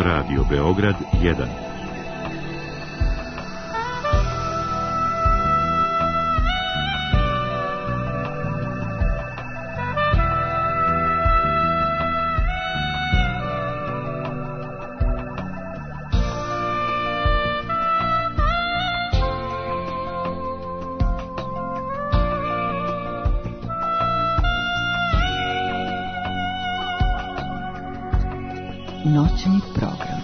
Radio Beograd 1. Noćni program.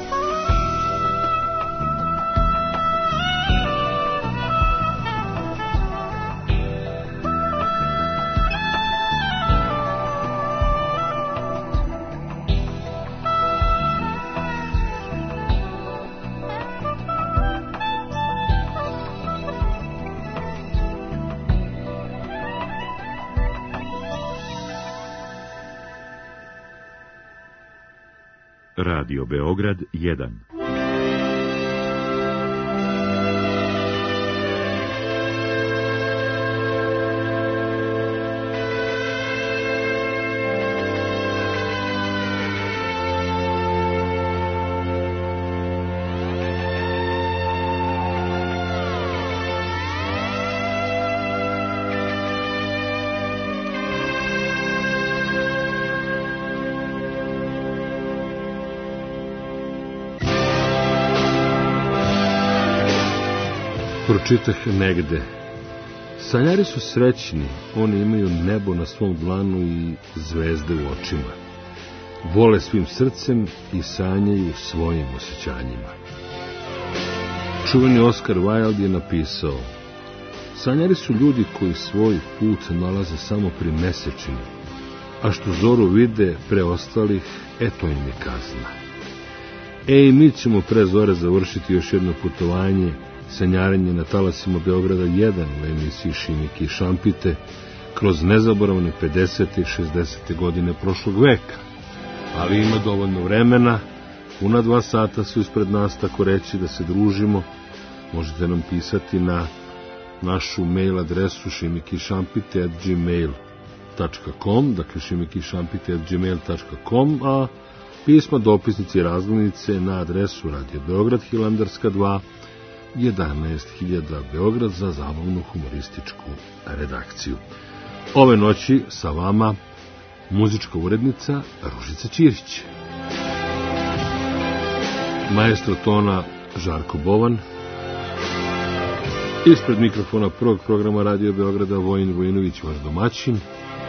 Radio Beograd 1. Pročitah negde. Sanjari su srećni, oni imaju nebo na svom dlanu i zvezde u očima. Vole svim srcem i sanjaju svojim osjećanjima. Čuveni Oscar Wilde je napisao: sanjari su ljudi koji svoj put nalaze samo pri mesečini, a što zoru vide preostalih, eto im je kazna. I mi ćemo pre zore završiti još jedno putovanje, sanjarenje na talasima Beograda 1 u emisiji Šimike i Šampite kroz nezaboravne 50. i 60. godine prošlog veka. Ali ima dovoljno vremena, puna 2 sata su ispred nas, tako reći, da se družimo. Možete nam pisati na našu mail adresu šimikišampite@gmail.com, dakle šimikišampite@gmail.com, a pisma, dopisnice i razglednice na adresu Radio Beograd, Hilandarska 2, 11.000 Beograd, za zabavnu humorističku redakciju. Ove noći sa vama muzička urednica Ružica Ćirić, maestro tona Žarko Bovan, ispred mikrofona prvog programa Radio Beograda Vojin Vojinović, vaš domaćin,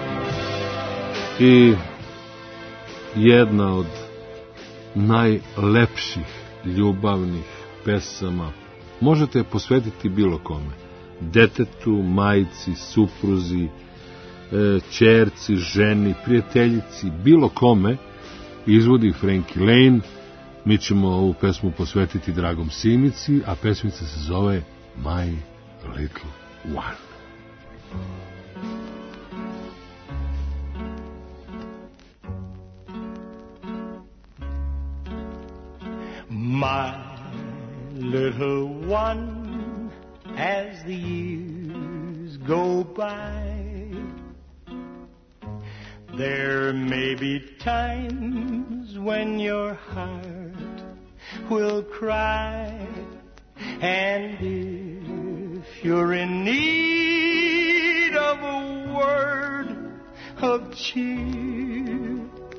i jedna od najlepših ljubavnih pesama. Možete je posvetiti bilo kome. Detetu, majici, supruzi, ćerci, ženi, prijateljici, bilo kome. Izvodi Frankie Laine. Mi ćemo ovu pesmu posvetiti dragom Simici, a pesmica se zove My Little One. My little one, as the years go by, there may be times when your heart will cry, and if you're in need of a word of cheer,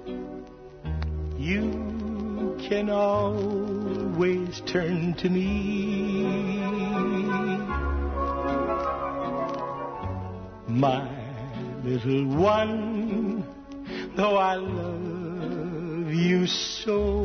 you can always turn to me. My little one, though I love you so,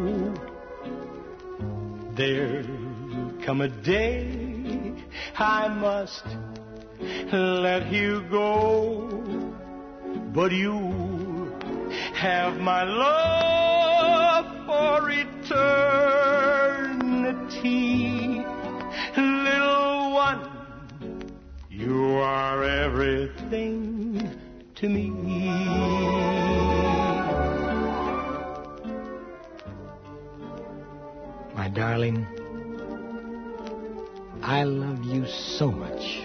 there'll come a day I must let you go, but you have my love for eternity. Little one, you are everything to me. My darling, I love you so much.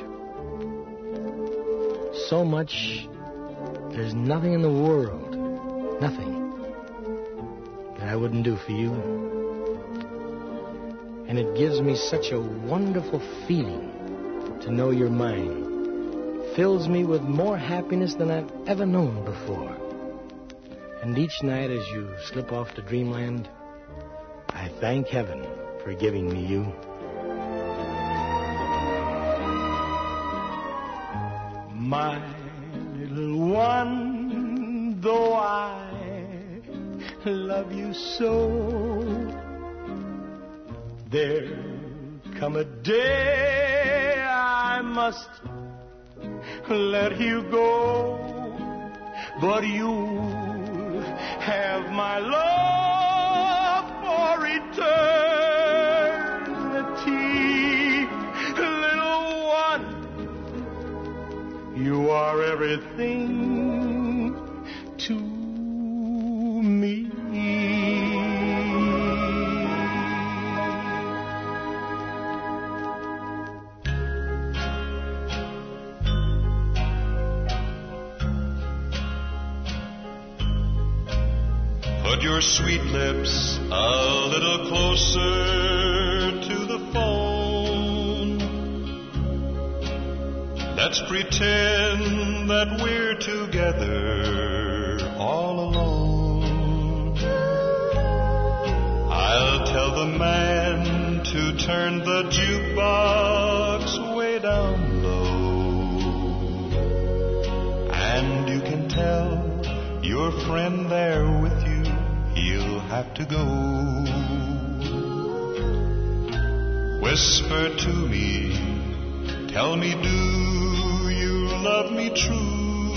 So much, there's nothing in the world, nothing, I wouldn't do for you. And it gives me such a wonderful feeling to know you're mine. Fills me with more happiness than I've ever known before. And each night as you slip off to dreamland, I thank heaven for giving me you. My little one, though I love you so, there'll come a day I must let you go, but you have my love for eternity. Little one, you are everything to me. Put your sweet lips a little closer to the phone. Let's pretend that we're together all alone. I'll tell the man to turn the jukebox way down low. And you can tell your friend there with you, he'll have to go. Whisper to me, tell me, do you love me true?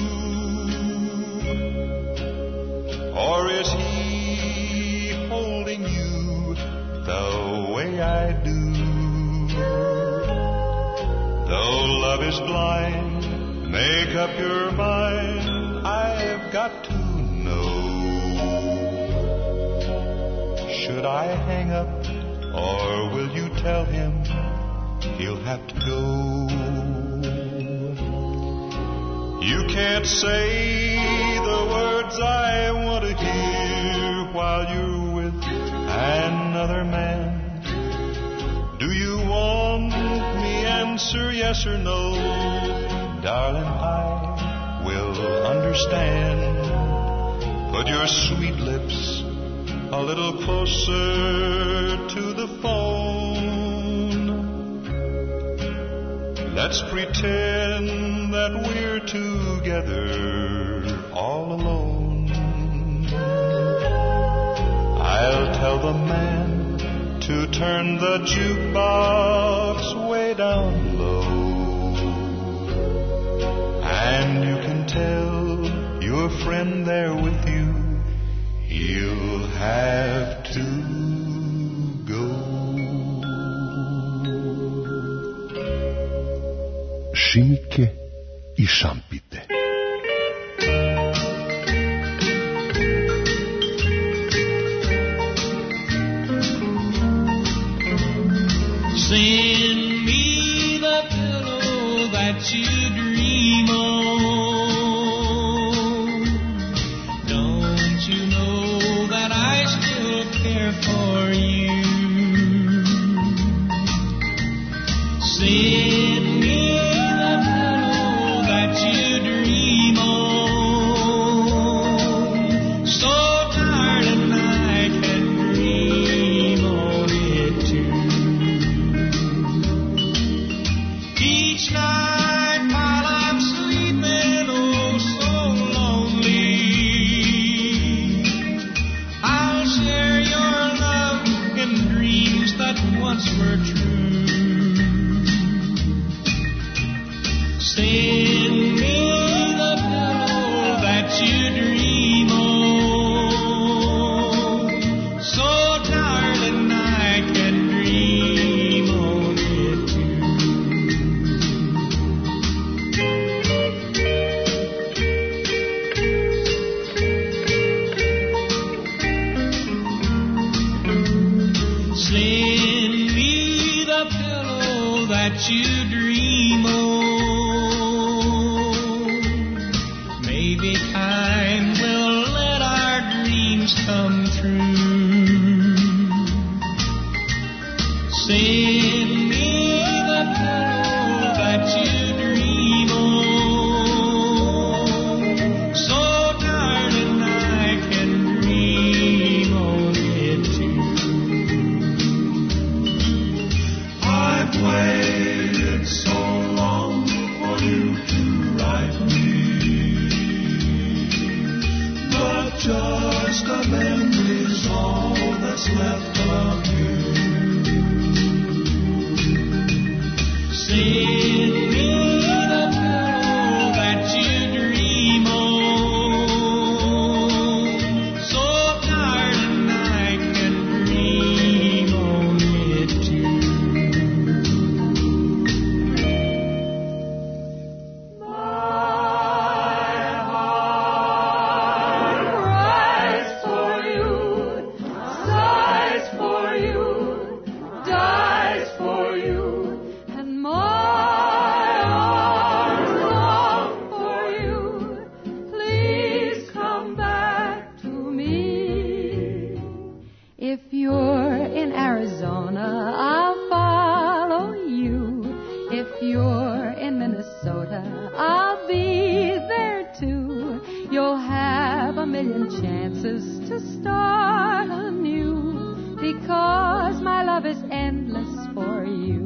Or is he holding you the way I do? Though love is blind, make up your mind, I've got to know. Should I hang up, or will you tell him he'll have to go? You can't say the words I want to hear while you're with another man. Do you want me answer yes or no? Darling, I will understand. Put your sweet lips a little closer to the phone. Let's pretend that we're together all alone. I'll tell the man to turn the jukebox way down low. And you can tell your friend there with you, he'll have to go. Šimike i šampite. Send me the pillow that you dream on. Don't you know that I still care for you? Send me the pillow that you dream on. So tired and I can dream on it too. Each night while I'm sleeping, oh so lonely, I'll share your love and dreams that once were true. Send me the pillow that you dream on. So tired and I can dream on it too. Send me the pillow that you dream on. Maybe time will let our dreams come true. Send me the pillow that you dream on, so darling I can dream on it too. I've waited so long for you to write me, but just a memory's all that's left of you. Send me the pillow that you dream on, so darling I can dream on it too. If you're in Arizona, I'll follow you. If you're in Minnesota, I'll be there too. You'll have a million chances to start anew, because my love is endless for you.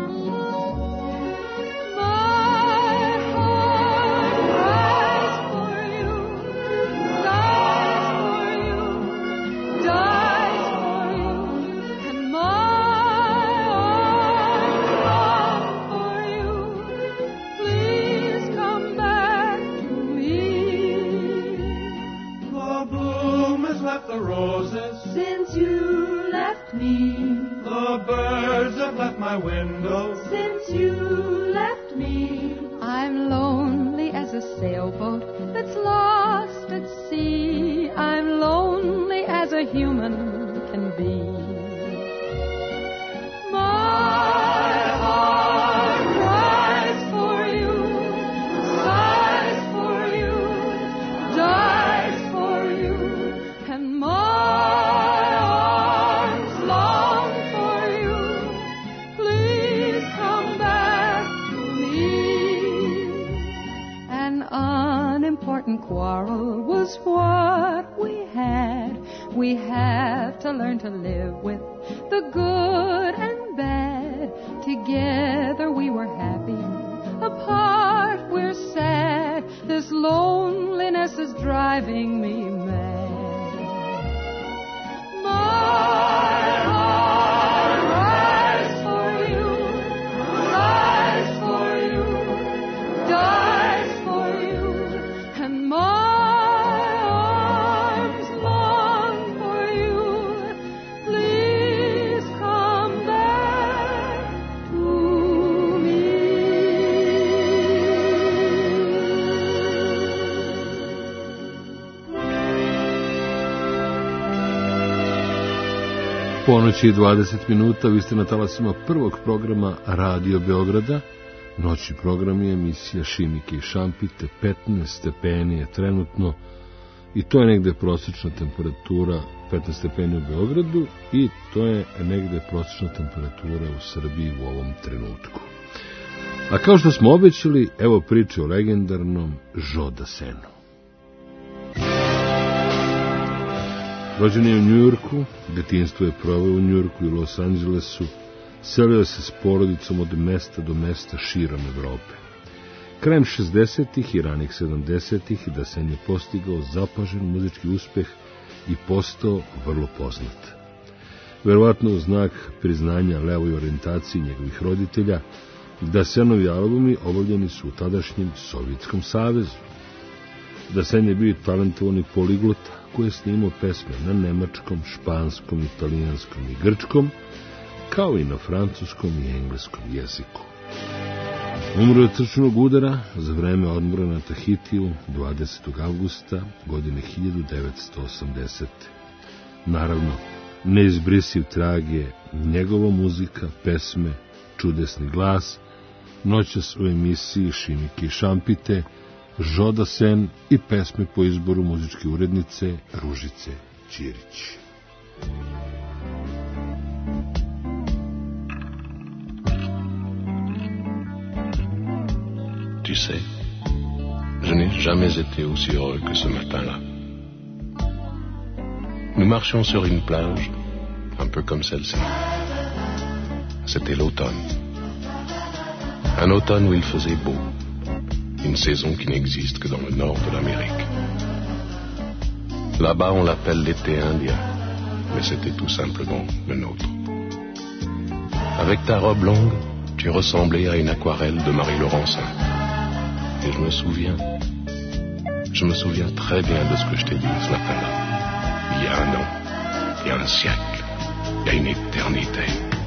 My heart cries for you, dies for you, dies for you, and my arms long for you. Please come back to me. The bloom has left the roses, Since you left me, the birds have left my window. since you left me, I'm lonely as a sailboat that's lost at sea. I'm lonely as a human can be. My heart cries for you, sighs for you, dies for you, and my arms long for you. Please come back to me. An unimportant quarrel was what we had. We have to learn to live with the good and bad. Together we were happy, apart we're sad. This loneliness is driving me mad. My heart cries for you, sighs for you, dies for you, and my arms long for you. Please come back to me. Ponoć i 20 minuta, vi ste na talasima prvog programa Radio Beograda. Noćni program je emisija Šimike i Šampite, 15 stepeni je trenutno i to je negde prosječna temperatura, 15 stepeni u Beogradu, i to je negde prosječna temperatura u Srbiji u ovom trenutku. A kao što smo obećali, evo priče o legendarnom Joe Dassenu. Rođen je u Njujorku, detinjstvo je proveo u Njujorku i Los Angelesu, selio se s porodicom od mesta do mesta širom Evrope. Krajem 60-ih i ranih 70-ih Dassen je postigao zapažen muzički uspeh i postao vrlo poznat. Verovatno u znak priznanja levoj orijentaciji njegovih roditelja, Dassenovi albumi obavljeni su u tadašnjem Sovjetskom savezu. Dassen je bio talentovani poliglota koji je snimao pesme na nemačkom, španskom, italijanskom i grčkom, kao i na francuskom i engleskom jeziku. Umro je od srčanog udara za vreme odmora na Tahitiju 20. avgusta godine 1980. Naravno, neizbrisiv trag je njegova muzika, pesme, čudesni glas, noćas u emisiji Šimike i Šampite, Joe Dassen i pesme po izboru muzičke urednice Ružice Ćirić. tu sais, je n'ai jamais été aussi heureux que ce matin-là. Nous marchions sur une plage, un peu comme celle-ci. C'était l'automne. Un automne où il faisait beau. Une saison qui n'existe que dans le nord de l'Amérique. Là-bas, on l'appelle l'été indien, mais c'était tout simplement le nôtre. Avec ta robe longue, tu ressemblais à une aquarelle de Marie Laurencin. Et je me souviens très bien de ce que je t'ai dit ce matin-là. Il y a un an, il y a un siècle, il y a une éternité.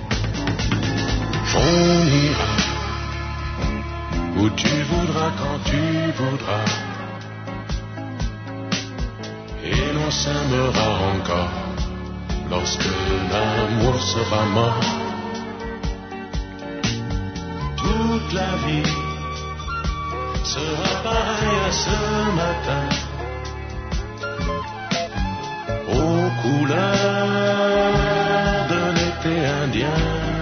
On ira où tu voudras, quand tu voudras, et l'on s'aimera encore lorsque l'amour sera mort. Toute la vie sera pareille à ce matin, aux couleurs de l'été indien.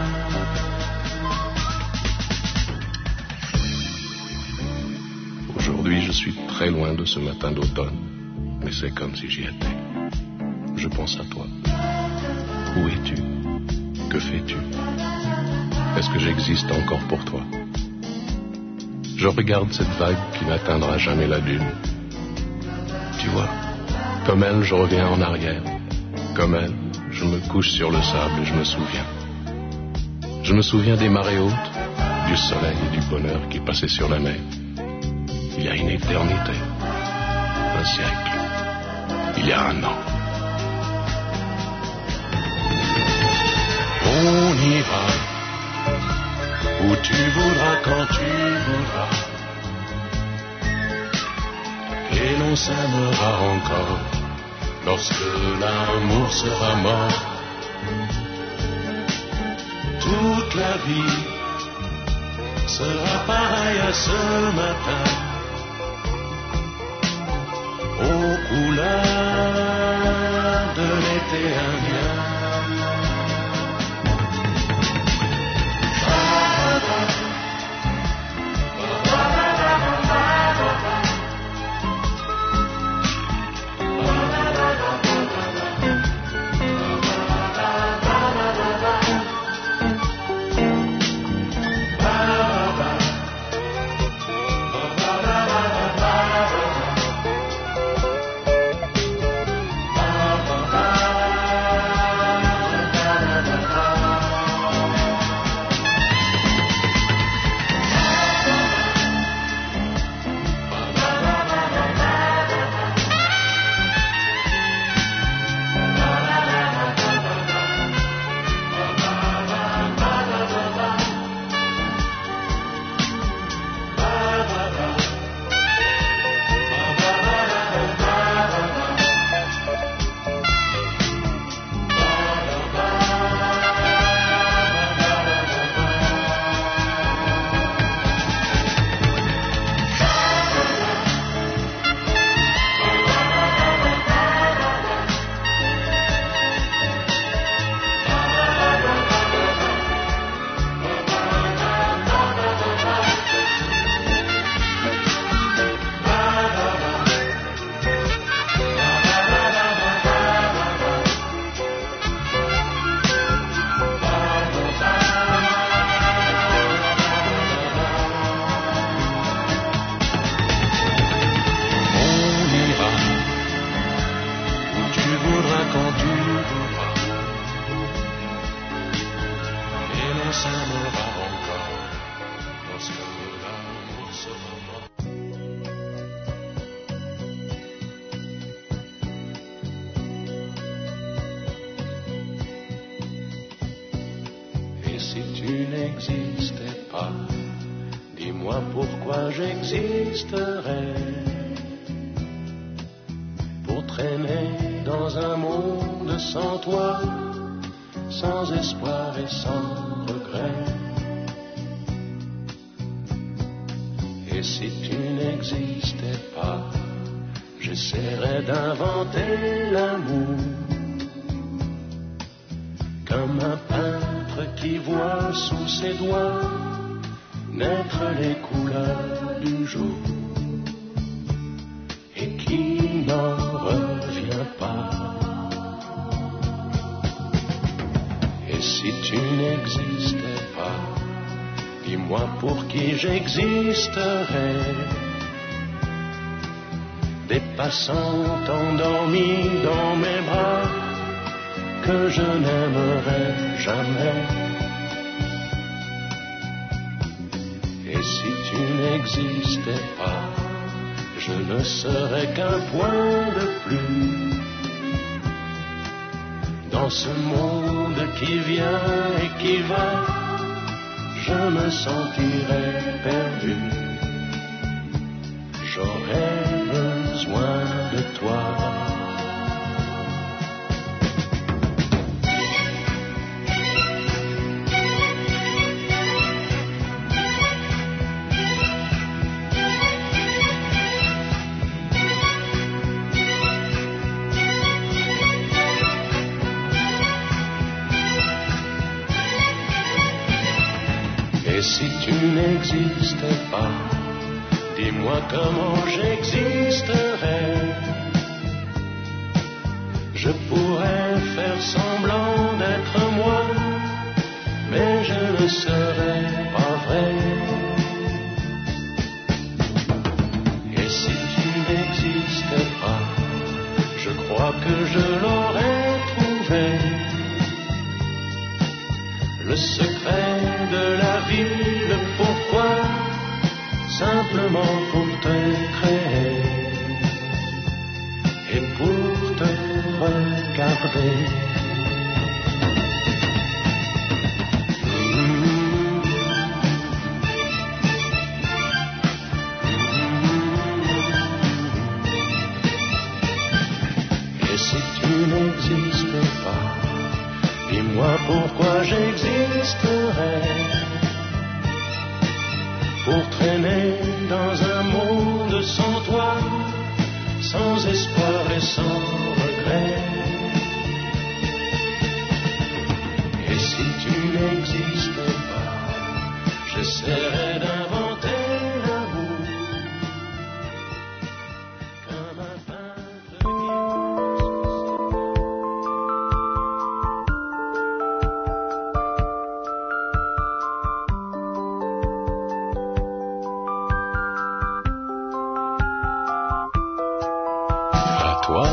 Aujourd'hui, je suis très loin de ce matin d'automne, mais c'est comme si j'y étais. Je pense à toi. Où es-tu? Que fais-tu? Est-ce que j'existe encore pour toi? Je regarde cette vague qui n'atteindra jamais la dune. Tu vois, comme elle, je reviens en arrière. Comme elle, je me couche sur le sable et je me souviens. Je me souviens des marées hautes, du soleil et du bonheur qui passaient sur la mer. Il y a une éternité, un siècle, il y a un an. On ira où tu voudras, quand tu voudras, et l'on s'aimera encore lorsque l'amour sera mort. Toute la vie sera pareille à ce matin, aux couleurs de l'été indien. J'existerais pour traîner dans un monde sans toi, sans espoir et sans regret. Et si tu n'existais pas, j'essaierais d'inventer l'amour, comme un peintre qui voit sous ses doigts naître les couleurs du jour et qui n'en revient pas. Et si tu n'existais pas, dis-moi pour qui j'existerais. Des passants endormis dans mes bras que je n'aimerais jamais. Et si tu n'existais pas, je ne serais qu'un point de plus dans ce monde qui vient et qui va. Je me sentirais perdu. J'aurais besoin de toi. Et si tu n'existais pas, dis-moi comment j'existerais. Je pourrais faire semblant d'être moi, mais je ne serais pas vrai. Et si tu n'existais pas, je crois que je l'aurais trouvé. Le secret de la vie, le pourquoi, simplement pour te créer et pour te regarder. Et si tu n'existais pas, dis-moi pourquoi j'existerais. Pour traîner dans un monde sans toi, sans espoir et sans regret. Et si tu n'existais pas, j'essaierais d'inventer l'amour comme un peintre qui... Toi,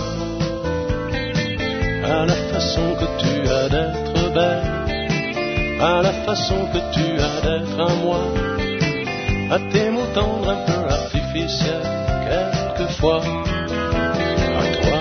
à la façon que tu as d'être belle, à la façon que tu as d'être à moi, à tes mots tendres un peu artificiels, quelquefois. À toi,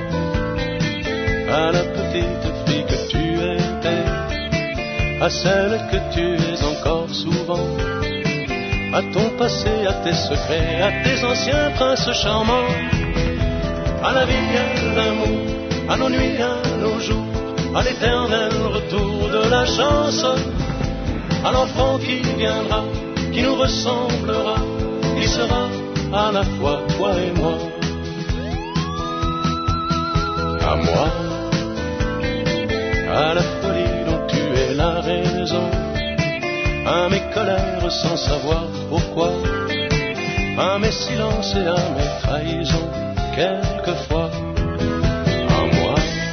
à la petite fille que tu étais, à celle que tu es encore souvent, à ton passé, à tes secrets, à tes anciens princes charmants. À la vie, à l'amour, à nos nuits, à nos jours, à l'éternel retour de la chance, à l'enfant qui viendra, qui nous ressemblera, qui sera à la fois toi et moi. À moi, à la folie dont tu es la raison, à mes colères sans savoir pourquoi, à mes silences et à mes trahisons. Quelquefois, à moi,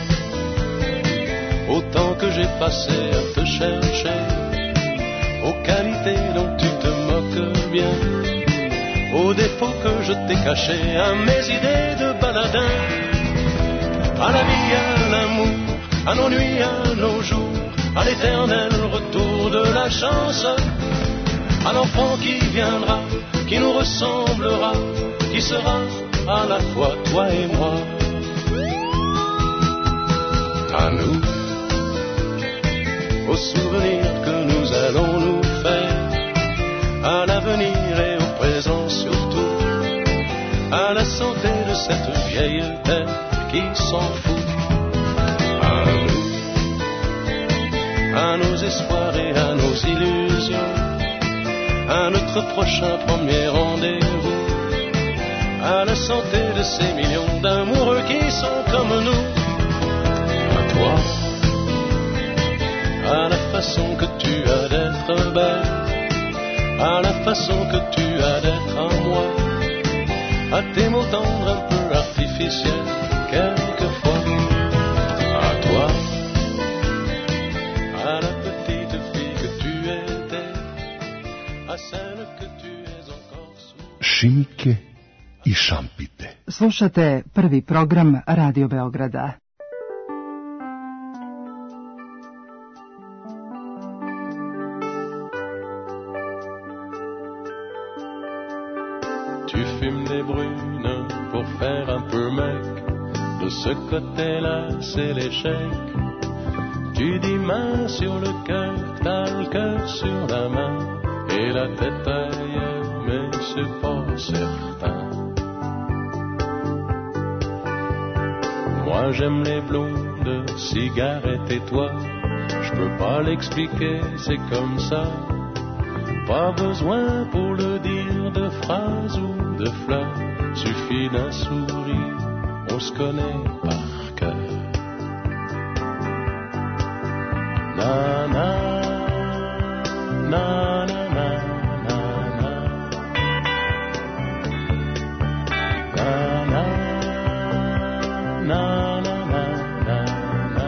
au temps que j'ai passé à te chercher, aux qualités dont tu te moques bien, aux défauts que je t'ai cachés, à mes idées de baladin, à la vie, à l'amour, à nos nuits, à nos jours, à l'éternel retour de la chance, à l'enfant qui viendra, qui nous ressemblera, qui sera à la fois toi et moi. À nous, aux souvenirs que nous allons nous faire, à l'avenir et au présent surtout, à la santé de cette vieille terre qui s'en fout. À nous, à nos espoirs et à nos illusions, à notre prochain premier rendez-vous, à la santé de ces millions d'amoureux qui sont comme nous. À toi, à la façon que tu as d'être belle, à façon que tu as d'être en moi, à tes mots tendres un peu artificiels, quelquefois, à toi, à la petite fille que tu étais, à celle que tu es encore sous. Šinke i šampite. Slušate prvi program Radio Beograda. Tu fumes des brunes pour faire un peu mec. De ce côté-là, c'est l'échec. Tu dis main sur le cœur, t'as le cœur sur la main et la tête ailleurs, mais c'est pas certain. Moi j'aime les blondes, cigarettes et toi. Je peux pas l'expliquer, c'est comme ça. Pas besoin pour le dire de phrases ou de fleurs. Suffit d'un sourire, on se connaît par cœur. Na na na na na na na na na na na na na.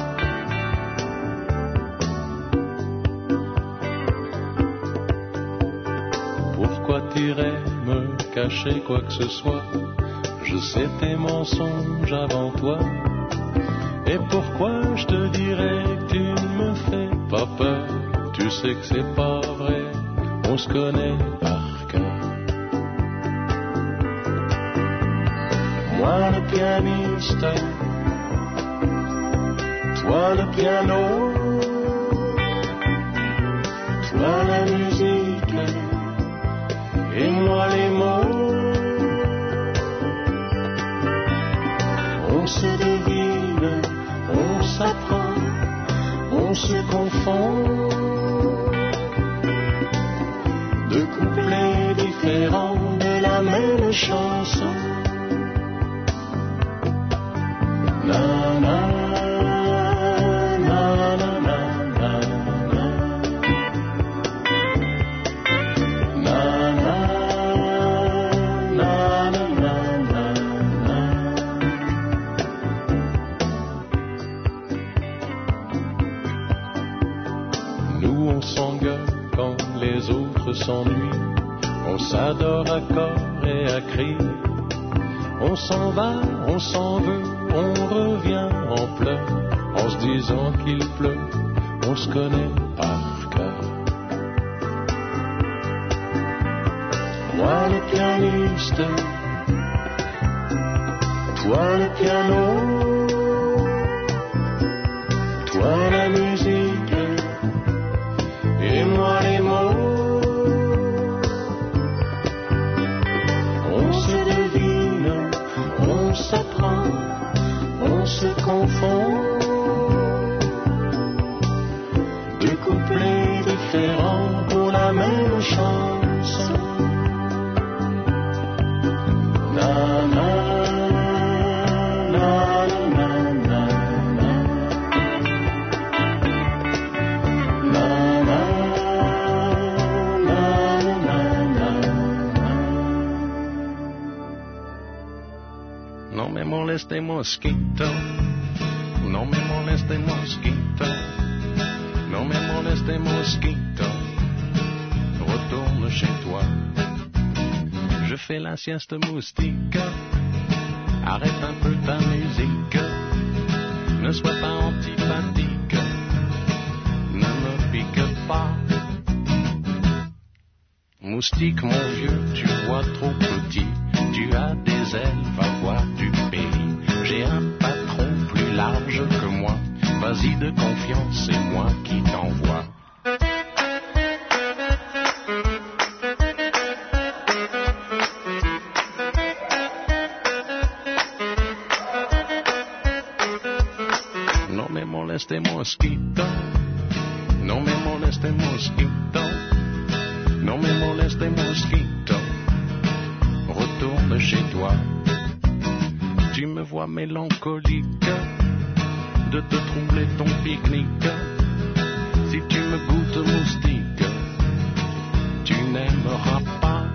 Pourquoi t'irais me cacher quoi que ce soit? Je sais tes mensonges avant toi. Et pourquoi je te dirais que tu ne me fais pas peur? Tu sais que c'est pas vrai, on se connaît par cœur. Moi le pianiste, toi le piano, toi la musique et moi les mots. On se devine, on s'apprend, on se confond. Deux couplets différents de la même chanson. Na na na na na na na. Na na na na na na na. Nous on s'engueule quand les autres s'ennuient. On s'adore à corps et à cri. On s'en va, on s'en veut, on revient en pleurs. En se disant qu'il pleut, on se connaît par cœur. Moi le pianiste, toi le piano, toi la musique et moi les mots. On se devine, on s'apprend, on se confond. Deux couplets différents pour la même chanson. Na na na na na na. Na na na na na na. No me moleste mosquito, no me moleste mosquito, no me moleste mosquito, retourne chez toi. Je fais la sieste moustique, arrête un peu ta musique, ne sois pas antipathique, ne me pique pas. Moustique mon vieux, tu vois trop petit, tu as des ailes, va voir du pays. J'ai un patron plus large que moi, vas-y de confiance, c'est moi qui t'envoie. No me moleste mosquito, no me moleste mosquito, no me moleste mosquito, retourne chez toi. Tu me vois mélancolique de te troubler ton pique-nique. Si tu me goûtes moustique, tu n'aimera pas.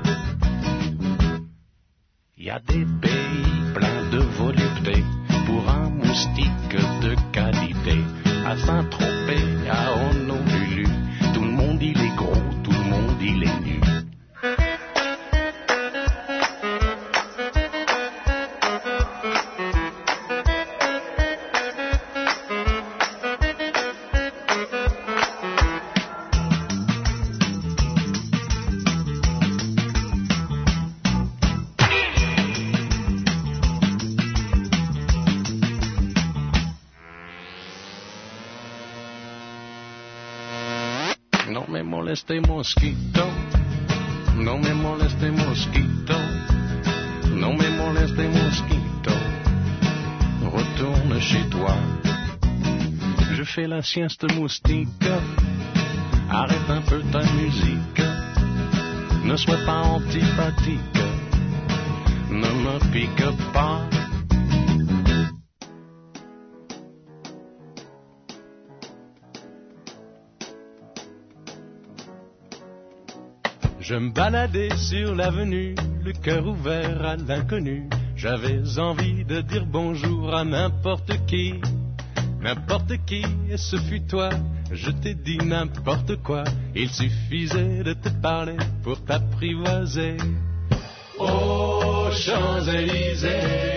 Y a des pays pleins de volupté pour un moustique de qualité. À Saint-Tropez, à Honolulu, tout le monde il est gros, tout le monde il est nu. Moleste mosquito, no me moleste mosquito, no me moleste mosquito, retourne chez toi. Je fais la sieste moustique, arrête un peu ta musique, ne sois pas antipathique, ne me pique pas. Je me baladais sur l'avenue, le cœur ouvert à l'inconnu. J'avais envie de dire bonjour à n'importe qui, et ce fut toi. Je t'ai dit n'importe quoi, il suffisait de te parler pour t'apprivoiser. Aux Champs-Élysées,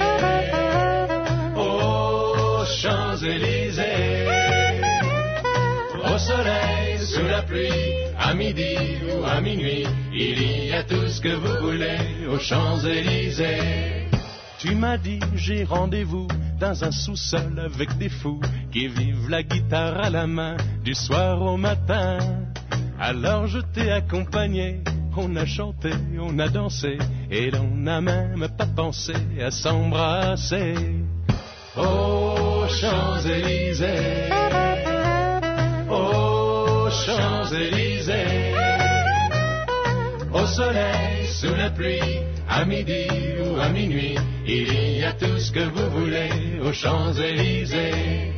aux Champs-Élysées, au soleil, sous la pluie, à midi ou à minuit, il y a tout ce que vous voulez aux Champs-Élysées. Tu m'as dit j'ai rendez-vous dans un sous-sol avec des fous qui vivent la guitare à la main du soir au matin. Alors je t'ai accompagné, on a chanté, on a dansé et l'on n'a même pas pensé à s'embrasser. Aux Champs-Élysées, aux Champs-Élysées, au soleil, sous la pluie, à midi ou à minuit, il y a tout ce que vous voulez aux Champs-Élysées.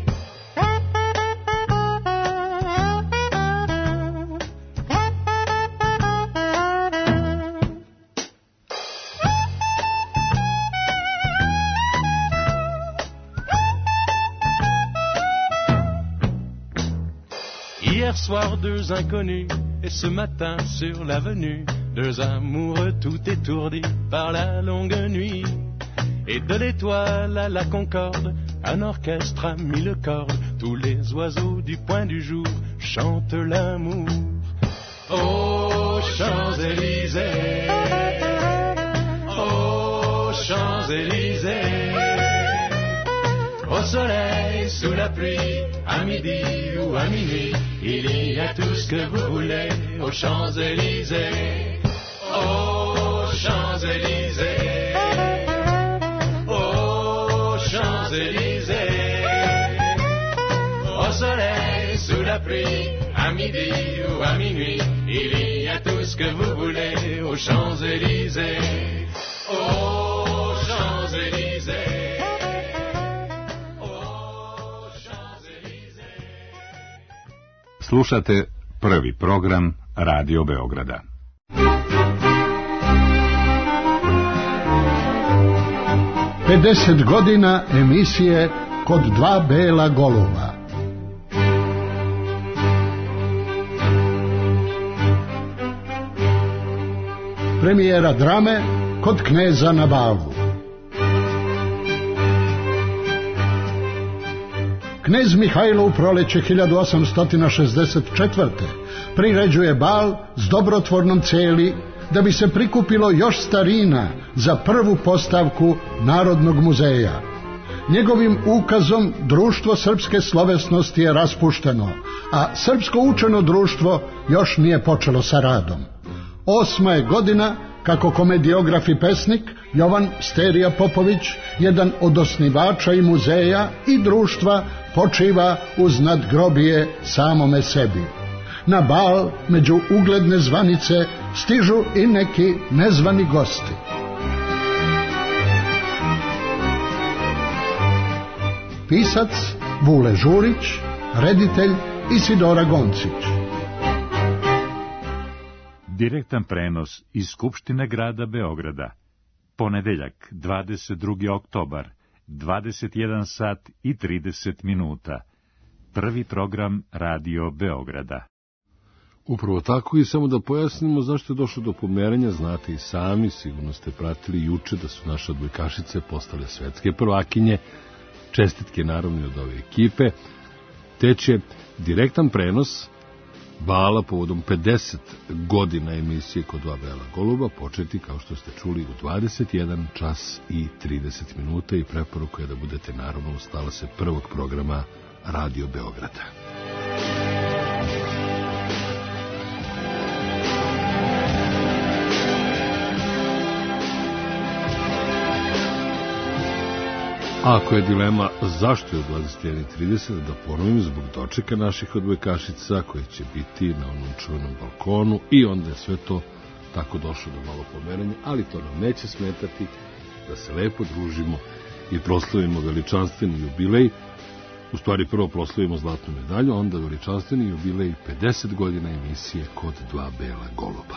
Hier soir, deux inconnus, et ce matin sur l'avenue, deux amoureux tout étourdis par la longue nuit. Et de l'étoile à la Concorde, un orchestre a mis le corde. Tous les oiseaux du point du jour chantent l'amour. Aux Champs-Élysées, aux Champs-Élysées, au soleil, sous la pluie, à midi ou à minuit, il y a tout ce que vous voulez aux Champs-Élysées. Aux Champs-Élysées, aux Champs-Élysées, au soleil, sous la pluie, à midi ou à minuit, il y a tout ce que vous voulez aux Champs-Élysées. Aux Champs-Élysées, aux Champs-Élysées. Slušate prvi program Radio Beograda. Pedeset godina emisije Kod dva bela golova. Premijera drame Kod kneza na balu. Knez Mihajlo u proleće 1864. priređuje bal s dobrotvornom celi da bi se prikupilo još starina za prvu postavku Narodnog muzeja. Njegovim ukazom društvo srpske slovesnosti je raspušteno, a srpsko učeno društvo još nije počelo sa radom. 8. je godina kako komediograf i pesnik Jovan Sterija Popović, jedan od osnivača i muzeja i društva, počiva uz nadgrobije samome sebi. Na bal među ugledne zvanice stižu i neki nezvani gosti. Pisac Vule Žurić, reditelj Isidora Goncić. Direktan prenos iz Skupštine grada Beograda. Ponedeljak, 22. oktobar, 21 sat i 30 minuta. Prvi program Radio Beograda. Upravo tako, i samo da pojasnimo zašto je došlo do pomeranja. Znate i sami, sigurno ste pratili juče da su naše odbojkašice postale svetske prvakinje. Čestitke naravno od ove ekipe. Te će direktan prenos bala povodom 50 godina emisije Kod dva bela goluba početi, kao što ste čuli, u 21 čas i 30 minuta i preporuka je da budete naravno uz talase prvog programa Radio Beograda. Ako je dilema zašto je u 21.30, da ponovim, zbog dočeka naših odbojkašica koje će biti na onom čuvenom balkonu, i onda je sve to tako došlo do malo pomerenja, ali to nam neće smetati da se lepo družimo i proslavimo veličanstveni jubilej. U stvari prvo proslavimo zlatnu medalju, onda veličanstveni jubilej 50 godina emisije Kod dva bela goluba.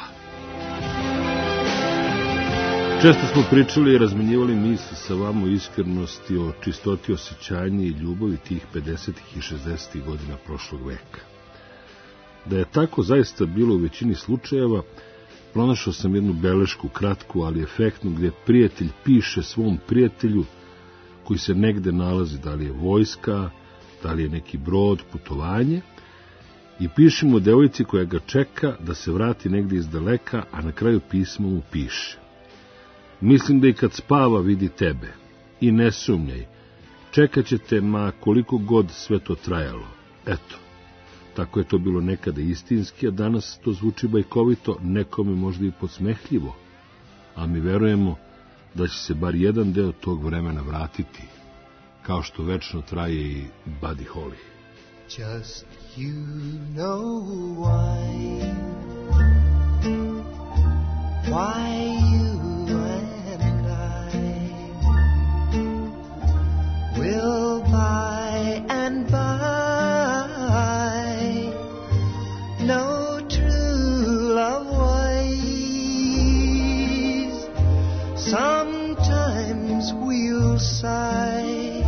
Često smo pričali i razmenjivali misli sa vama o iskrenosti, o čistoti osjećanja i ljubavi tih 50. i 60. godina prošlog veka. Da je tako zaista bilo u većini slučajeva, pronašao sam jednu belešku, kratku, ali efektnu, gdje prijatelj piše svom prijatelju koji se negde nalazi, da li je vojska, da li je neki brod, putovanje, i piše mu devojci koja ga čeka da se vrati negde iz daleka, a na kraju pisma mu piše: mislim da i kad spava vidi tebe, i ne sumnjaj, čekat će te ma koliko god sve to trajalo. Eto, tako je to bilo nekada istinski, a danas to zvuči bajkovito, nekome možda i podsmehljivo, a mi verujemo da će se bar jedan deo tog vremena vratiti, kao što večno traje i Buddy Holly. Just you know why you and I will by and by no true love ways. Sometimes we'll sigh,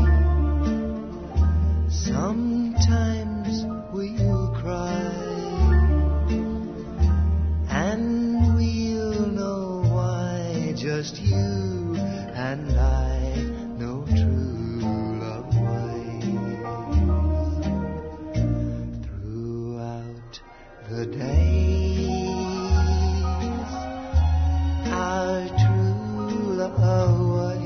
sometimes we'll cry, and we'll know why just you and I know true love ways. Throughout the days, our true love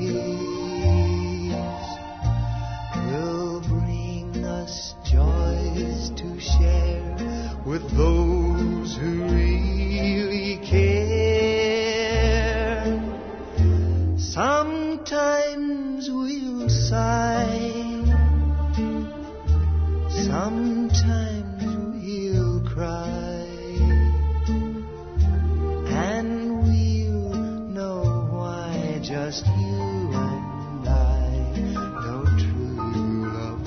ways will bring us joys to share with those who really care. Sometimes we'll sigh, sometimes we'll cry, and we'll know why just you and I know true love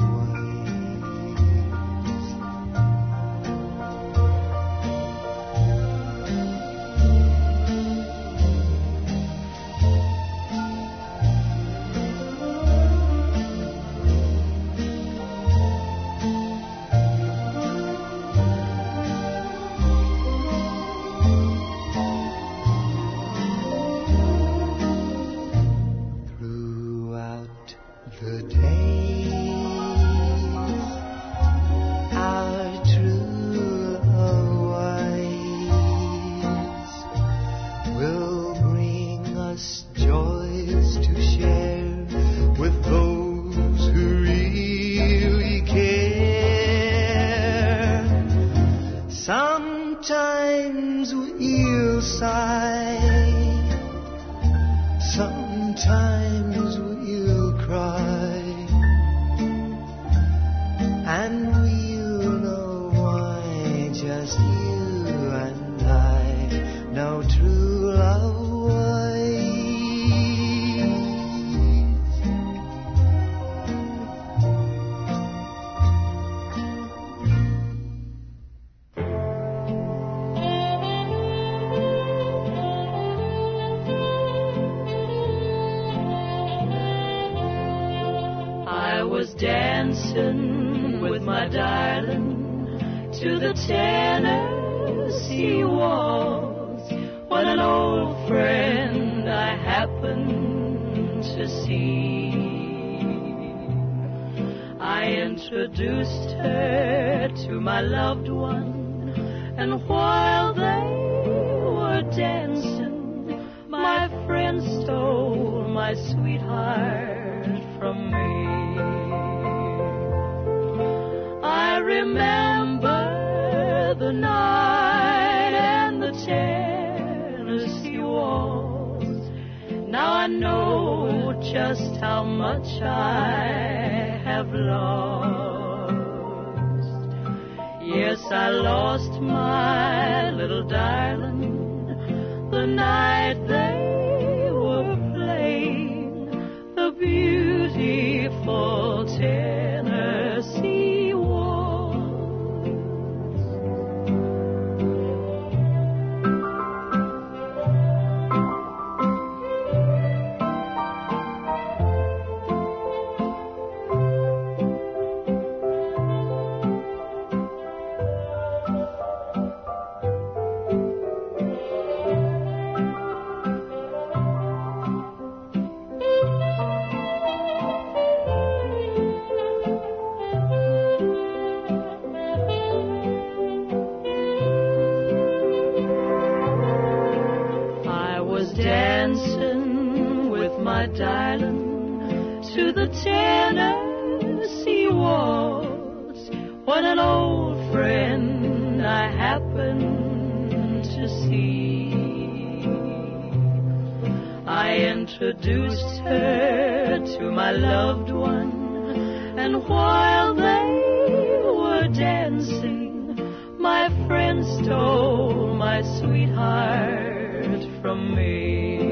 Sometimes we'll sigh, sometimes we'll cry, and we'll know why just you and I know true love ways. was dancing with my darling to the Tennessee waltz when an old friend I happened to see. I introduced her to my loved one, and while they were dancing, my friend stole my sweetheart from me. I remember the night and the Tennessee waltz. Now I know just how much I have lost. Yes, I lost my little darling the night they were playing the beautiful Tennessee waltz. Dancing with my darling to the Tennessee waltz when an old friend I happened to see. I introduced her to my loved one, and while they were dancing, my friend stole my sweetheart from me.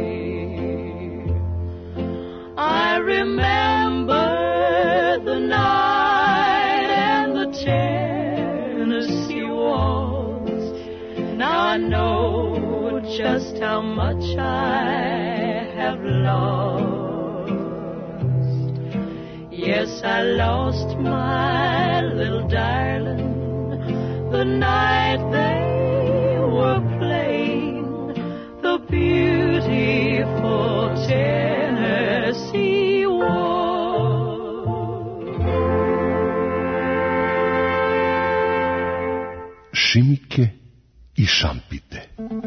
I remember the night and the Tennessee waltz. Now I know just how much I have lost. Yes, I lost my little darling the night they were playing the beautiful Tennessee waltz. Šimike i šampite.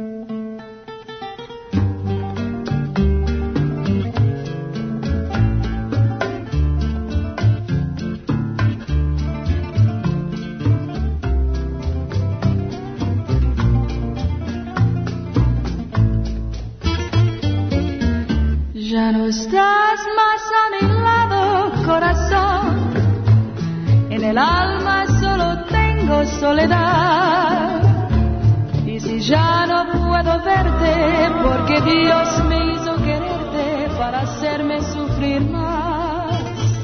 Ya no estás más a mi lado, corazón. En el alma solo tengo soledad. Y si ya no puedo verte, porque Dios me hizo quererte para hacerme sufrir más.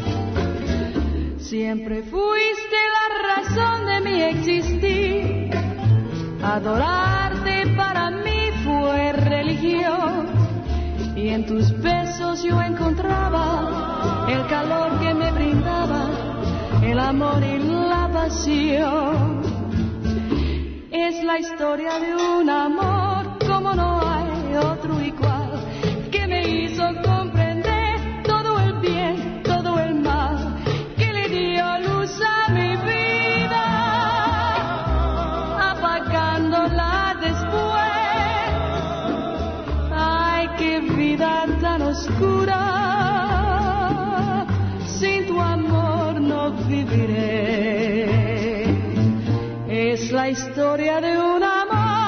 Siempre fuiste la razón de mi existir. Adorarte para mí fue religión. Y en tus besos yo encontraba el calor que me brindaba, el amor y la pasión. Es la historia de un amor como no hay otro igual, que me hizo comprender todo el bien, todo el mal, que le dio luz a mi vida, apagándola después. Qué vida tan oscura, sin tu amor no viviré. Es la historia de un amor.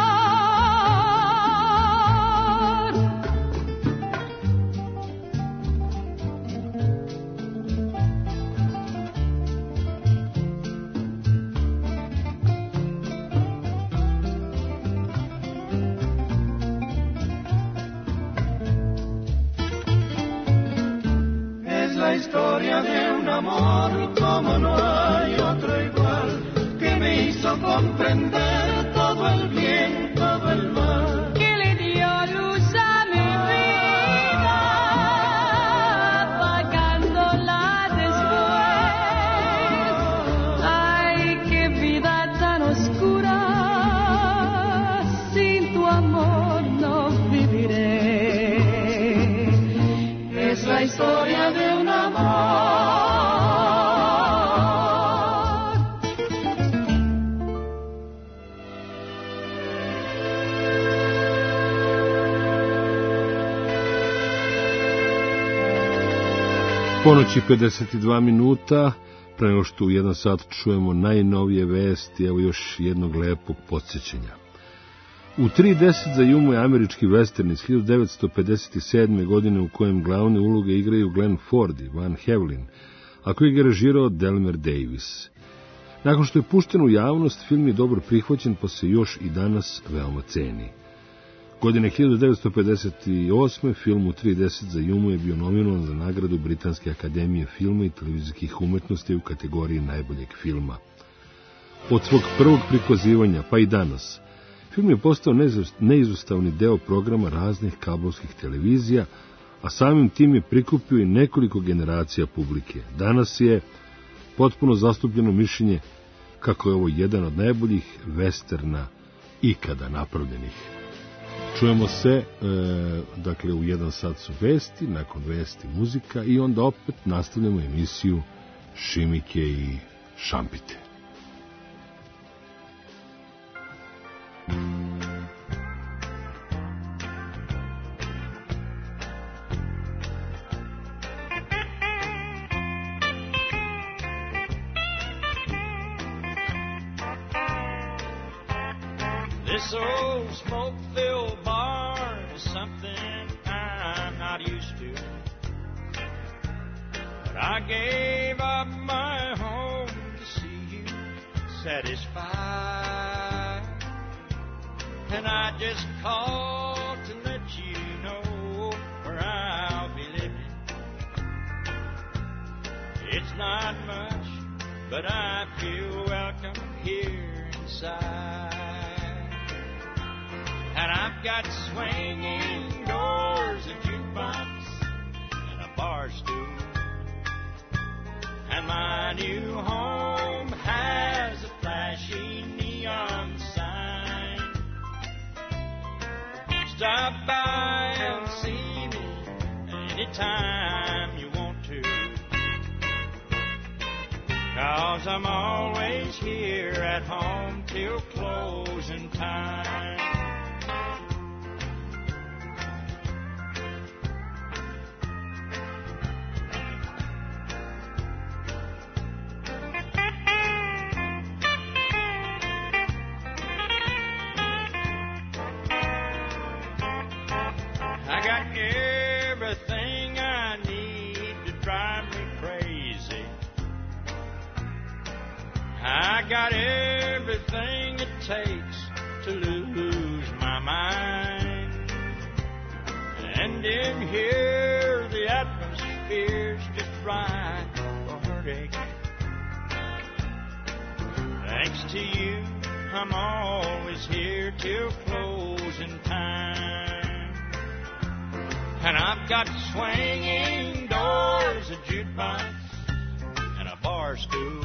La historia de un amor como no hay otro igual, que me hizo comprender todo el bien, todo el mal, que le dio luz a mi vida, apagándola después. Ponoć i 52 minuta, pre nego što u 1 sat čujemo najnovije vesti, evo još jednog lepog podsjećanja. U 3:10 za Jumu je američki western iz 1957. godine u kojem glavne uloge igraju Glenn Ford i Van Hevlin, a koji ga režirao Delmer Davis. Nakon što je pušten u javnost, film je dobro prihvaćen, pa se još i danas veoma ceni. Godine 1958. film u 3:10 za Jumu je bio nominovan za nagradu Britanske akademije filma i televizijskih umetnosti u kategoriji najboljeg filma. Od svog prvog prikazivanja, pa i danas, film je postao neizostavni deo programa raznih kablovskih televizija, a samim tim je prikupio i nekoliko generacija publike. Danas je potpuno zastupljeno mišljenje kako je ovo jedan od najboljih westerna ikada napravljenih. Čujemo se, dakle, u 1 sat su vesti, nakon vesti muzika i onda opet nastavljamo emisiju Šimike i šampite. This old smoke-filled bar is something I'm not used to. But I gave up my home to see you satisfied. And I just called to let you know where I'll be living. It's not much, but I feel welcome here inside. And I've got swinging doors, a jukebox, and a bar stool. And my new home has a flashy neon sign. Stop by and see me anytime you want to, 'cause I'm always here at home till closing time. I got everything I need to drive me crazy. I got everything it takes to lose my mind. And in here the atmosphere's just right for heartache. Thanks to you, I'm always here till closing time. And I've got swinging doors, a jukebox, and a bar stool.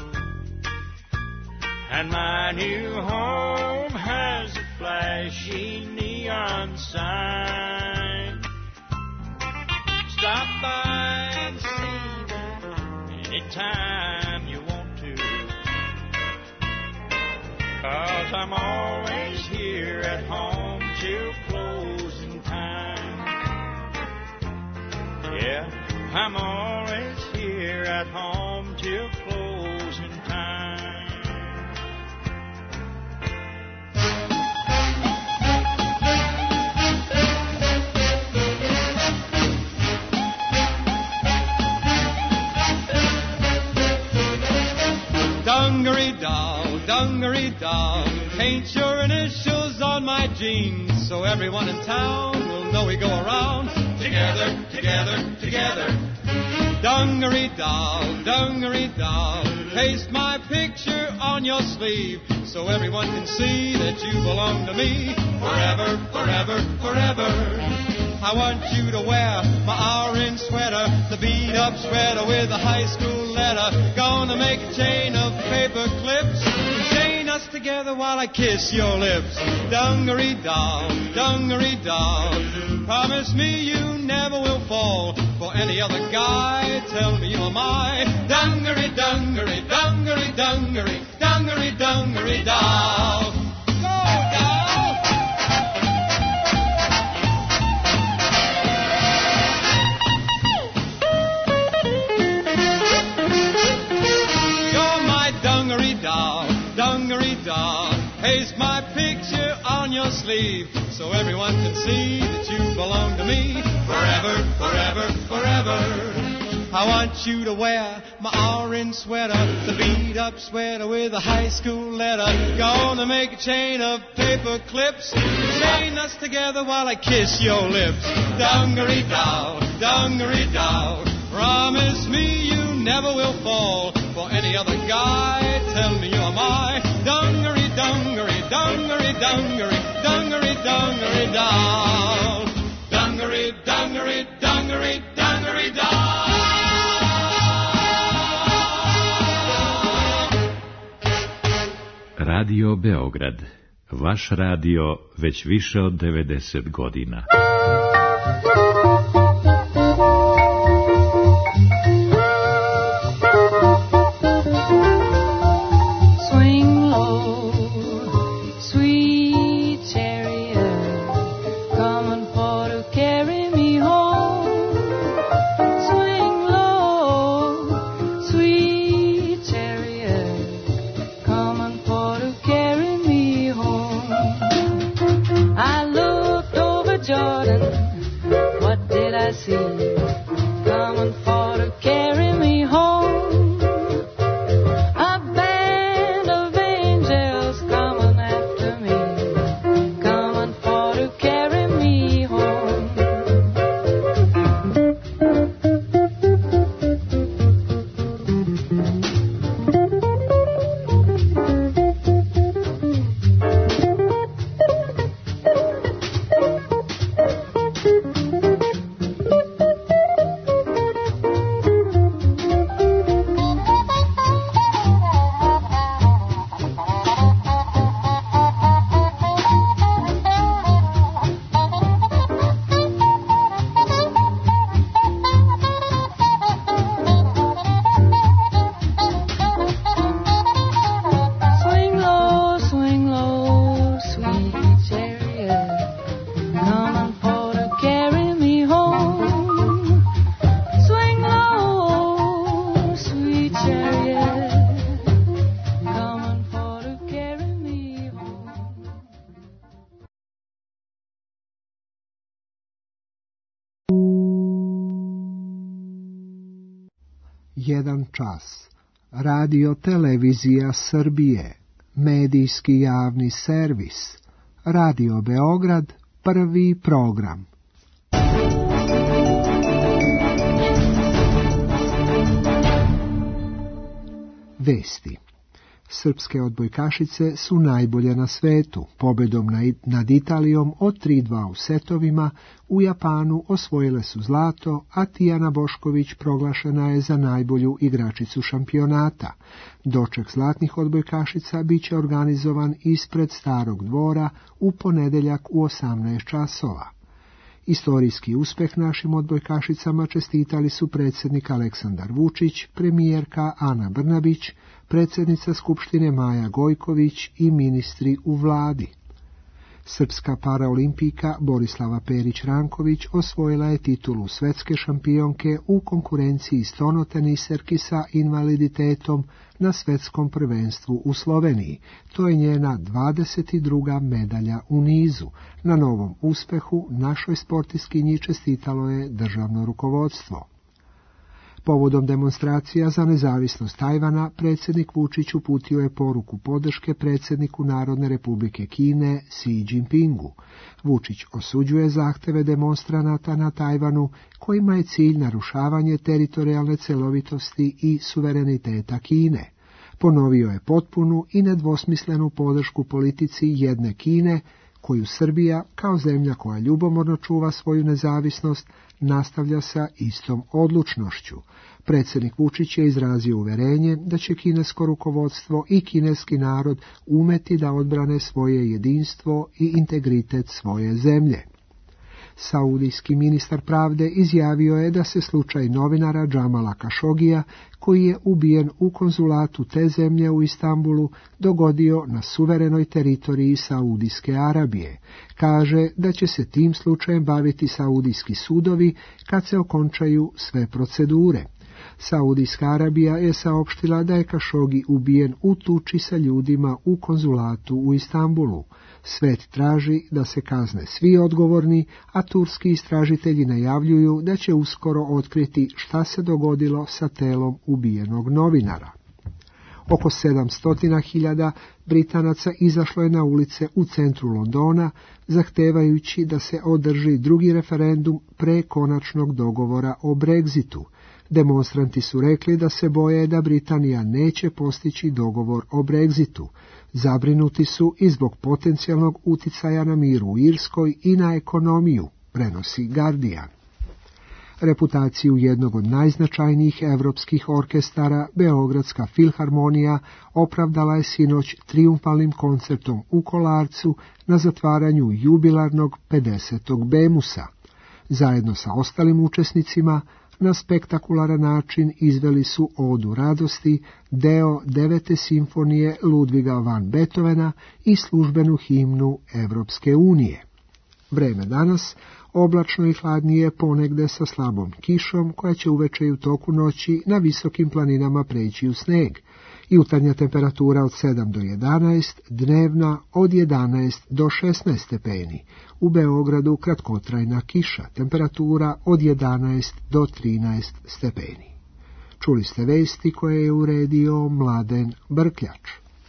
And my new home has a flashy neon sign. Stop by and see me anytime you want to, 'cause I'm always here at home till closing time. Yeah, I'm always here at home till closing time. Dungaree doll, paint your initials on my jeans, so everyone in town will know we go around together, together, together. Dungaree doll, paste my picture on your sleeve, so everyone can see that you belong to me forever, forever, forever. I want you to wear my orange sweater, the beat-up sweater with a high school letter. Gonna make a chain of paper clips, chain us together while I kiss your lips. Dungaree doll, promise me you never will fall for any other guy. Tell me you are my Dungaree, Dungaree, Dungaree, Dungaree, Dungaree, Dungaree doll. doll. Paste my picture on your sleeve so everyone can see that you belong to me forever, forever, forever. I want you to wear my orange sweater, the beat-up sweater with a high school letter. Gonna make a chain of paper clips, chain us together while I kiss your lips. Dungaree doll, promise me you never will fall for any other guy. Tell me you're my dungaree, dungaree, dungaree, dungaree, dungaree, dungaree doll. Dungaree, dungaree, dungaree, dungaree doll. Radio Beograd, vaš radio već više od 90 godina. Jedan čas. Radio Televizija Srbije. Medijski javni servis. Radio Beograd. Prvi program. Vesti. Srpske odbojkašice su najbolje na svetu. Pobedom nad Italijom od 3:2 u setovima u Japanu osvojile su zlato, a Tijana Bošković proglašena je za najbolju igračicu šampionata. Doček zlatnih odbojkašica bit će organizovan ispred Starog dvora u ponedjeljak u 18 časova. Istorijski uspeh našim odbojkašicama čestitali su predsjednik Aleksandar Vučić, premijerka Ana Brnabić, predsjednica Skupštine Maja Gojković i ministri u vladi. Srpska paraolimpijka Borislava Perić-Ranković osvojila je titulu svetske šampionke u konkurenciji stonoteniserki sa invaliditetom na svetskom prvenstvu u Sloveniji. To je njena 22. medalja u nizu. Na novom uspehu našoj sportistkinji čestitalo je državno rukovodstvo. Povodom demonstracija za nezavisnost Tajvana, predsjednik Vučić uputio je poruku podrške predsjedniku Narodne republike Kine Xi Jinpingu. Vučić osuđuje zahteve demonstranata na Tajvanu, kojima je cilj narušavanje teritorijalne celovitosti i suvereniteta Kine. Ponovio je potpunu i nedvosmislenu podršku politici jedne Kine, koju Srbija, kao zemlja koja ljubomorno čuva svoju nezavisnost, nastavlja sa istom odlučnošću. Predsjednik Vučić je izrazio uverenje da će kinesko rukovodstvo i kineski narod umeti da odbrane svoje jedinstvo i integritet svoje zemlje. Saudijski ministar pravde izjavio je da se slučaj novinara Džamala Kašogija, koji je ubijen u konzulatu te zemlje u Istanbulu, dogodio na suverenoj teritoriji Saudijske Arabije. Kaže da će se tim slučajem baviti saudijski sudovi kad se okončaju sve procedure. Saudijska Arabija je saopštila da je Kašogi ubijen u tuči sa ljudima u konzulatu u Istanbulu. Svet traži da se kazne svi odgovorni, a turski istražitelji najavljuju da će uskoro otkriti šta se dogodilo sa telom ubijenog novinara. Oko 700.000 Britanaca izašlo je na ulice u centru Londona, zahtevajući da se održi drugi referendum pre konačnog dogovora o Brexitu. Demonstranti su rekli da se boje da Britanija neće postići dogovor o Brexitu. Zabrinuti su i zbog potencijalnog uticaja na mir u Irskoj i na ekonomiju, prenosi Guardian. Reputaciju jednog od najznačajnijih europskih orkestara, Beogradska filharmonija opravdala je sinoć trijumfalnim koncertom u Kolarcu na zatvaranju jubilarnog 50. Bemusa. Zajedno sa ostalim učesnicima na spektakularan način izveli su Odu radosti, deo 9. simfonije Ludviga van Beethovena i službenu himnu Evropske unije. Vreme danas oblačno i hladnije, ponegde sa slabom kišom koja će uveče i u toku noći na visokim planinama preći u sneg. Jutarnja temperatura od 7 do 11, dnevna od 11 do 16 stepeni. U Beogradu kratkotrajna kiša, temperatura od 11 do 13 stepeni. Čuli ste vesti koje je uredio Mladen Brkljač.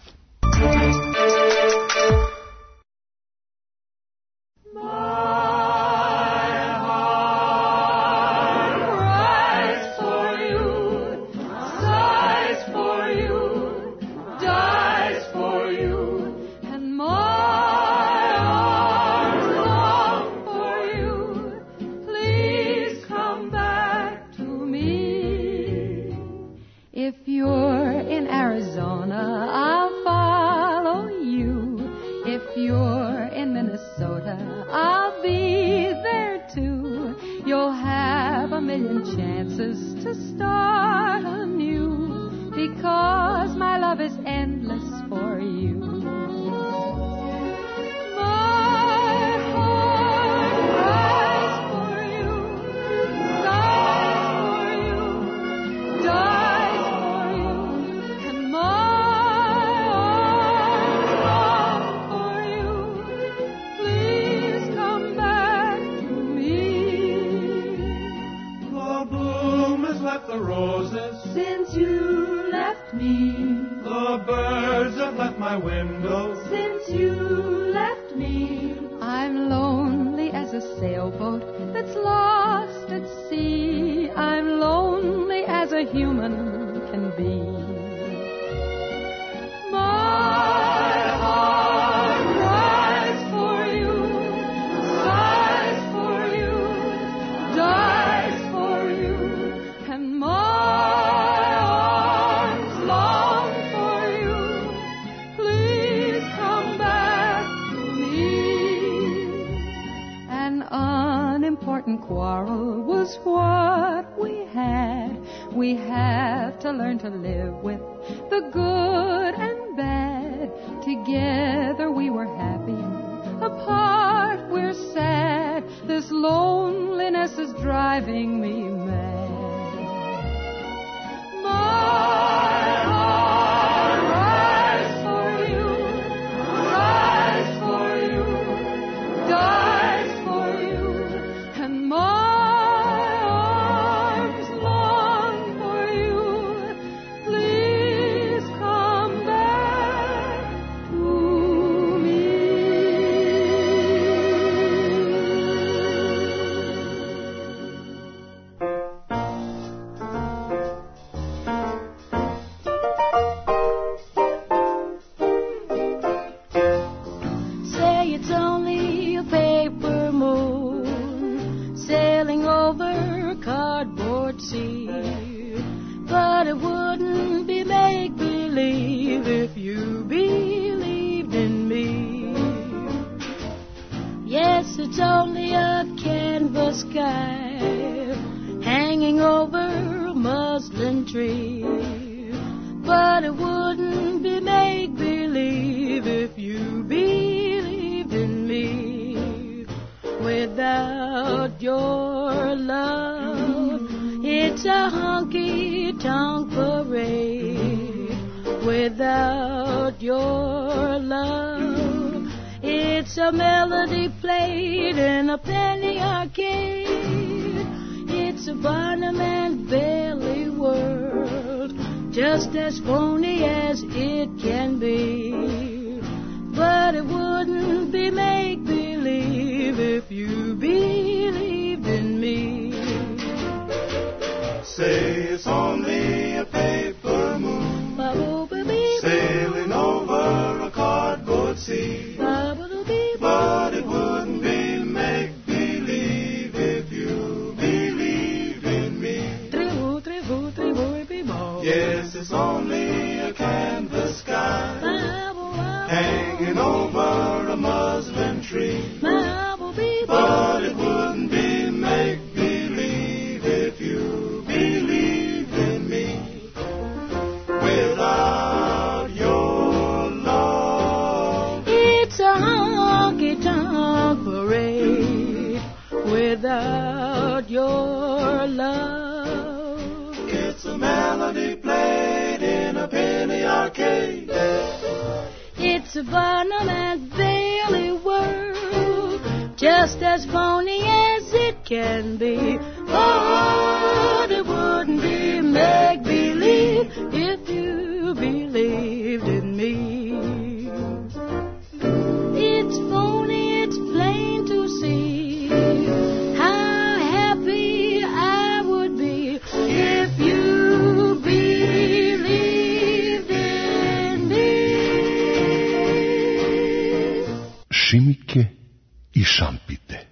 Quarrel was what we had. We have to learn to live with the good and bad. Together we were happy, apart we're sad. This loneliness is driving me mad. My heart cries for you, cries for you, dies for you, and my arms long for you. Please come back to me. Say it's only a paper moon sailing over a cardboard sea, but it wouldn't be make-believe if you believed in me. Yes, it's only a canvas sky hanging over a muslin tree, but it wouldn't be make-believe if you believed in me. Without your love, it's a honky honky-tonk parade without your love. It's a melody played in a penny arcade. It's a Barnum and Bailey world, just as phony as it can be. But it wouldn't be make-believe if you believed in me. Say it's only a paper moon sailing over a cardboard sea. But it wouldn't be make-believe if you believed in me. Yes, it's only a canvas sky hanging over a muslin tree. But it wouldn't be make-believe if you believed in me. Without your love, it's a honky-tonk parade without your love. It's a melody played in a penny arcade. It's a Barnum and Bailey world, just as phony as it can be. But it wouldn't be make-believe if you believed in me. It's phony, it's plain to see how happy I would be if you believed in me. Šimike i šampite.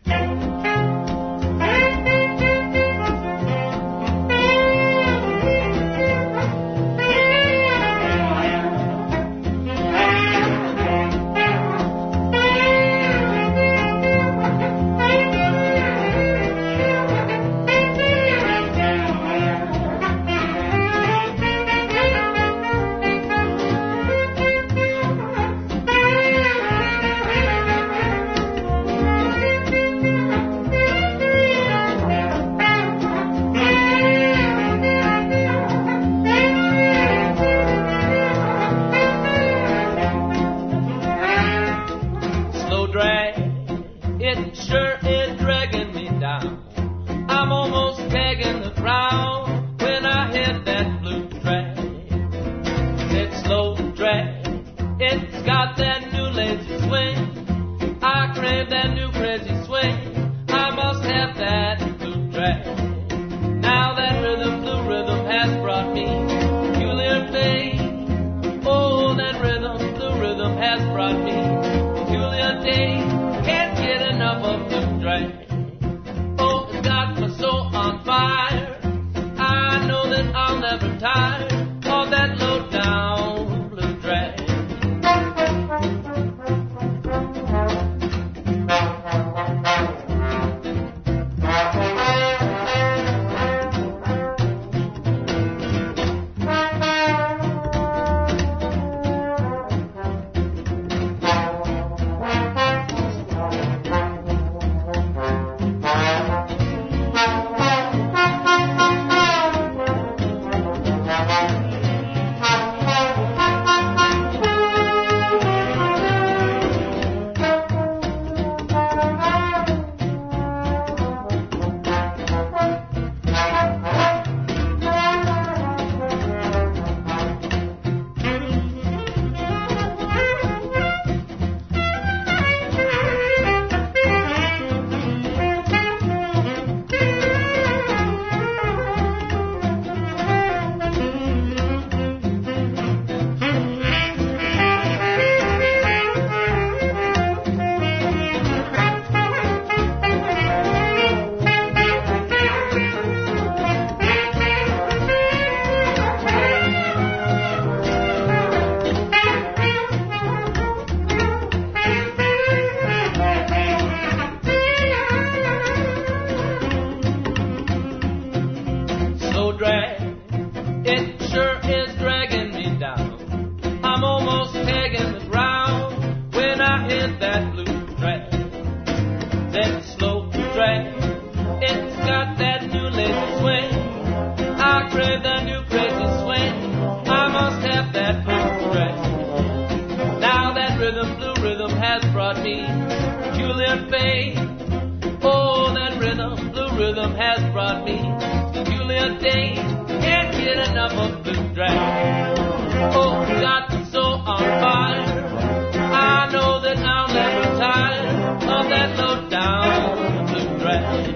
me, Juliet Bay. Oh, that rhythm, the rhythm has brought me to Juliet Day. Can't get enough of this drag. Oh, got me so on fire. I know that I'll never tire of that low down blues drag.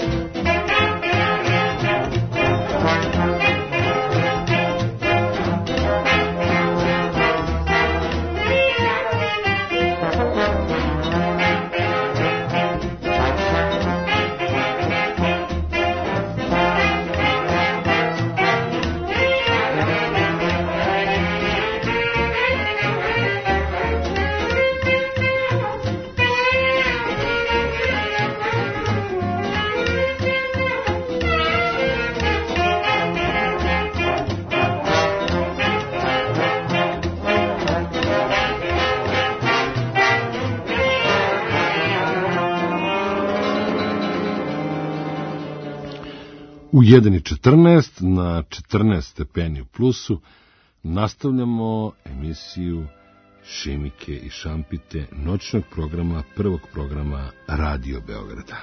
U 1:14 na 14 stepeni u plusu nastavljamo emisiju Šimike i šampite noćnog programa, prvog programa Radio Beograda.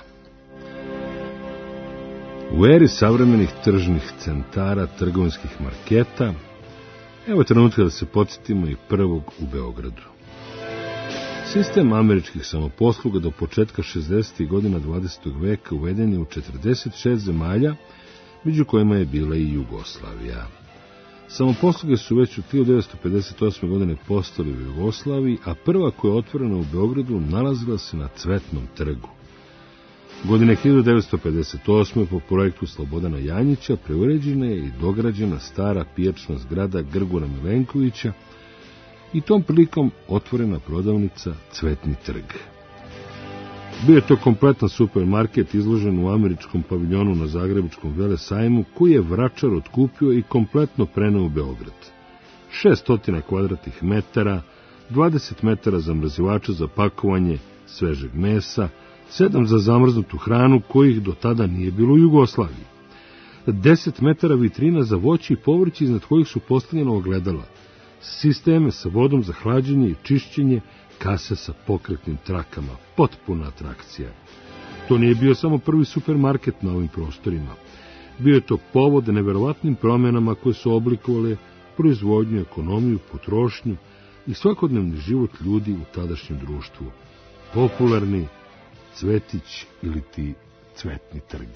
U eri savremenih tržnih centara, trgovinskih marketa, evo je trenutka da se podsjetimo i prvog u Beogradu. Sistem američkih samoposluga do početka 60. godina 20. veka uveden je u 46 zemalja, među kojima je bila i Jugoslavija. Samoposluge su već u 1958. godine postali u Jugoslaviji, a prva koja je otvorena u Beogradu nalazila se na Cvetnom trgu. Godine 1958. po projektu Slobodana Janjića preuređena je i dograđena stara pijačna zgrada Grgura Milenkovića i tom prilikom otvorena prodavnica Cvetni trg. Bio je to kompletan supermarket izložen u američkom paviljonu na Zagrebačkom Velesajmu, koji je Vračar otkupio i kompletno preneo u Beograd. 600 kvadratnih metara, 20 metara zamrzivača za pakovanje svežeg mesa, 7 za zamrznutu hranu, kojih do tada nije bilo u Jugoslaviji. 10 metara vitrina za voće i povrće, iznad kojih su postavljena ogledala, sisteme sa vodom za hlađenje i čišćenje, kase sa pokretnim trakama, potpuna atrakcija. To nije bio samo prvi supermarket na ovim prostorima. Bio je to povod neverovatnim promjenama koje su oblikovale proizvodnju, ekonomiju, potrošnju i svakodnevni život ljudi u tadašnjem društvu. Popularni Cvetić ili ti Cvetni trg.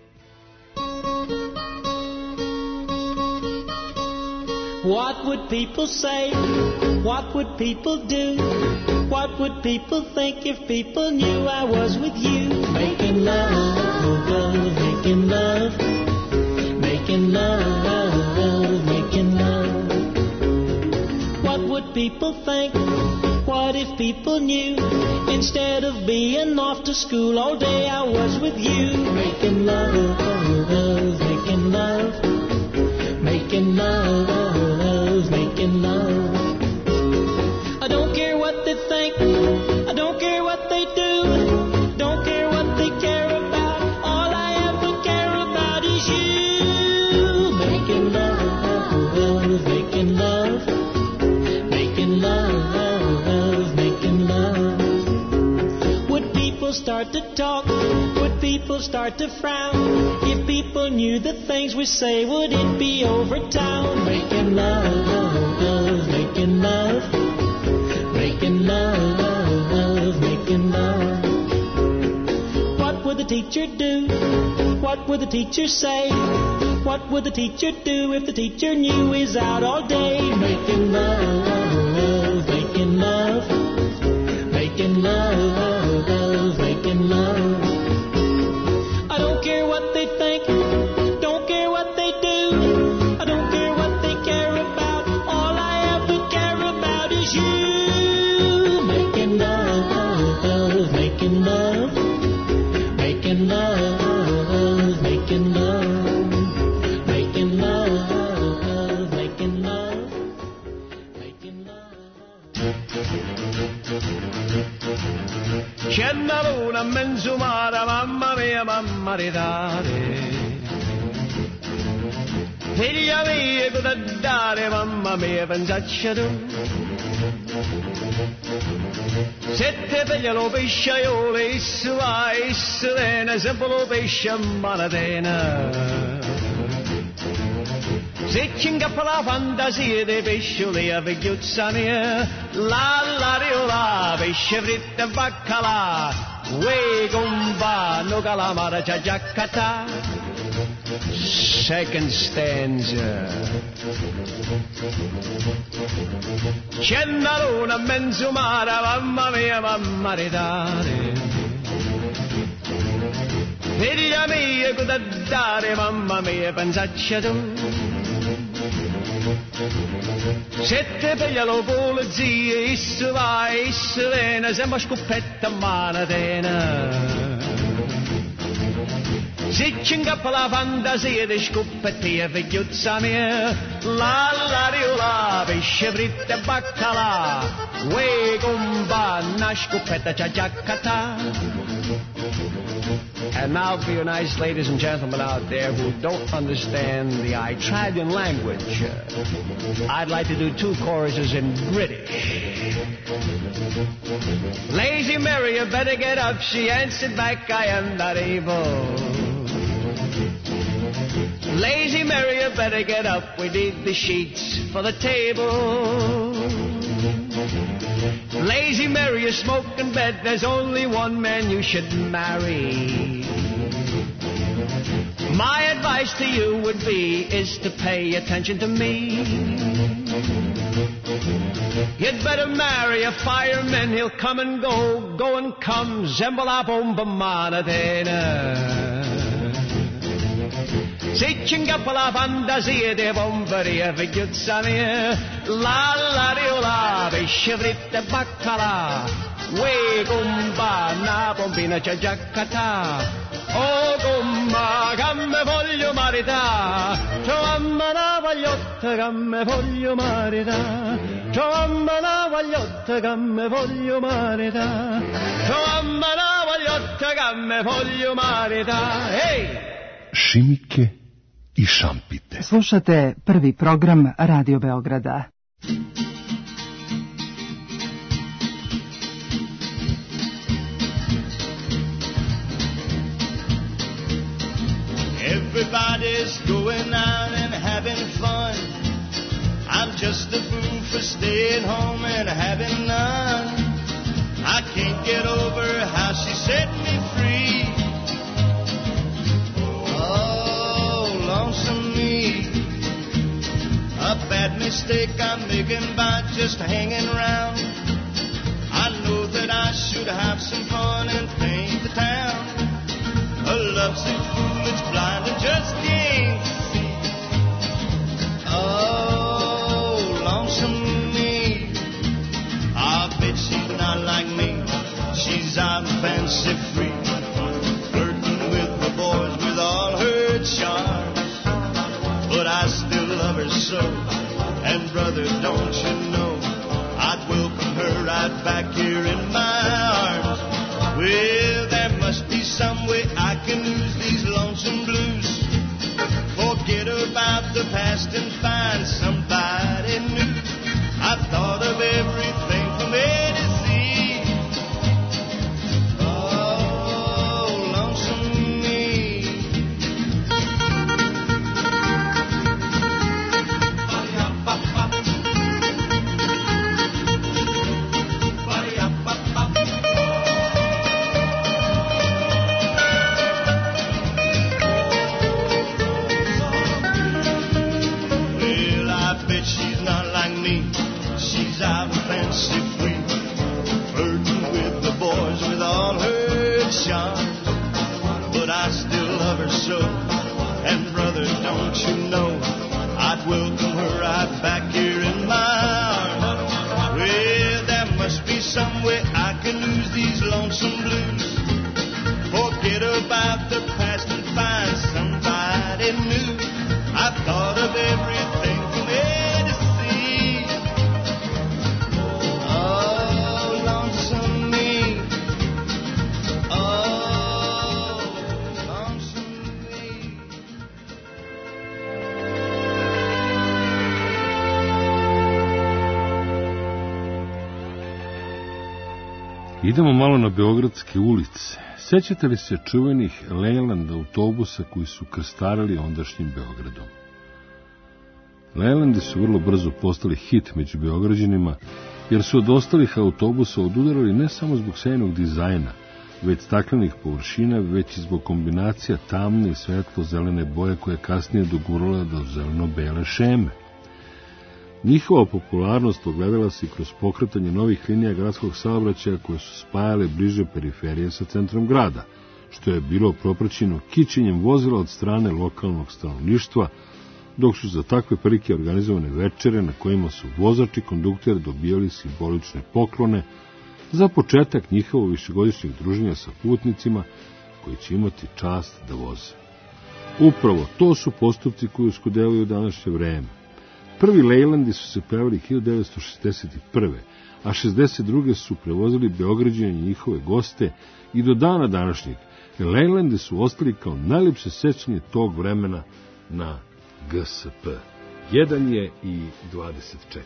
What would people say? What would people do? What would people think if people knew I was with you? Making love, making love, making love, making love. What would people think? What if people knew? Instead of being off to school all day, I was with you. Making love, making love, making love, making love. I don't care what they think, I don't care what they do, don't care what they care about, all I ever care about is you. Making love, making love, making love, making love. Would people start to talk? Would people start to frown? If people knew the things we say, would it be over town? Making love, making love, making love, making love. What would the teacher do? What would the teacher say? What would the teacher do if the teacher knew he's out all day? Making love, making love, making love, making love. I don't care what they think, don't care what they do, I don't care what they care about, all I ever care about is you. Making love, making love, making love, making love, making love, making love, making love. C'è una luna in mezzo mare, mamma mia, mamma ridare. Figlia mia, cosa dare, mamma mia, pensaccia tu. Se te piglia lo pesciaiolo, isso va, isso viene, sempre lo pesce a manatena. Se ci ingappa la fantasia dei pescioli a vecchiuzza mia, la riola, pesce fritto e baccalà, uè comba, no calamara c'ha già catà. Second stanza. C'è una luna a mezzo mare, mamma mia, mamma ridare. Figlia mia, cosa dare, mamma mia, pensaccia tu. Se te piglia lo polizia, isso va, isso viene, sembra scoppetta a manatena. Se ci ingappa la fantasia di scoppettia, figliuzza mia, la riola, pesce fritto e baccalà, uè comba, una scoppetta c'ha già catà. And now for you nice ladies and gentlemen out there who don't understand the Italian language, I'd like to do 2 choruses in British. Lazy Mary, you better get up. She answered back, I am not able. Lazy Mary, you better get up. We need the sheets for the table. Lazy Mary, you smoke in bed. There's only one man you should marry. My advice to you would be is to pay attention to me. You'd better marry a fireman. He'll come and go and come. Zembola bomba manatena. Se ci ingappa la fantasia dei bomberi a figliuzza mia, la riola, pesce fritto e baccalà, uè comba, una pompina c'è già catà. Oh comba, che me voglio marità, mamma la vagliotta che me voglio marità, mamma la vagliotta che me voglio marità, mamma la vagliotta che me voglio marità. Hey! Šimike i šampite. Slušate prvi program Radio Beograda. Everybody's going out and having fun. I'm just a fool for staying home and having none. I can't get over how she set me free. Lonesome me, a bad mistake I'm making by just hanging around. I know that I should have some fun and paint the town. A lovesick fool that's blind and just can't see. Oh, lonesome me, I bet she's not like me. She's out and fancy free, flirting with the boys with all her charm. But I still love her so, and brother, don't you know, I'd welcome her right back here in my arms. Well, there must be some way I can lose these lonesome blues, forget about the past and find somebody new. I've thought of everything from A to Z. Oh, lonesome me. So, and brother, don't you know, I'd welcome her right back here in my arms. Well, there must be some way I can lose these lonesome blues, forget about the past and find somebody new. I've thought of everything from A to Z. Idemo malo na beogradske ulice. Sećate li se čuvenih Leyland autobusa koji su krstarili ondašnjim Beogradom? Leylandi su vrlo brzo postali hit među Beograđanima, jer su od ostalih autobusa odudarali ne samo zbog sjajnog dizajna, već staklenih površina, već i zbog kombinacija tamne i svetlo-zelene boje koje je kasnije dogurala do zeleno-bele šeme. Njihova popularnost ogledala se kroz pokretanje novih linija gradskog saobraćaja koje su spajale bliže periferije sa centrom grada, što je bilo propraćeno kićenjem vozila od strane lokalnog stanovništva, dok su za takve prilike organizovane večere na kojima su vozač i kondukter dobijali simbolične poklone za početak njihovog višegodišnjeg druženja sa putnicima koji će imati čast da voze. Upravo to su postupci koji uskudevaju u današnje vreme. Prvi Leylandi su se pojavili 1961. a 62. su prevozili Beograđani i njihove goste i do dana današnjeg Leylandi su ostali kao najljepše sećanje tog vremena na GSP. 1 je i 24.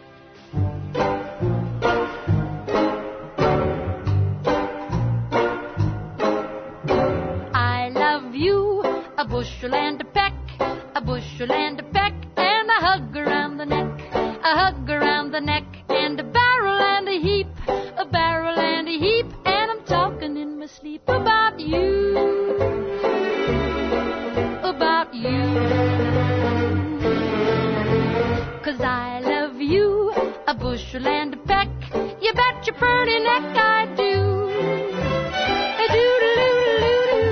I love you, a bushel and a peck, a bushel and a peck, and a hug around the neck, a hug around the neck, and a barrel and a heap, a barrel and a heap, and I'm talking in my sleep about you, about you. 'Cause I love you, a bushel and a peck, you bet your pretty neck I do. A doodle-doo-doo-doo,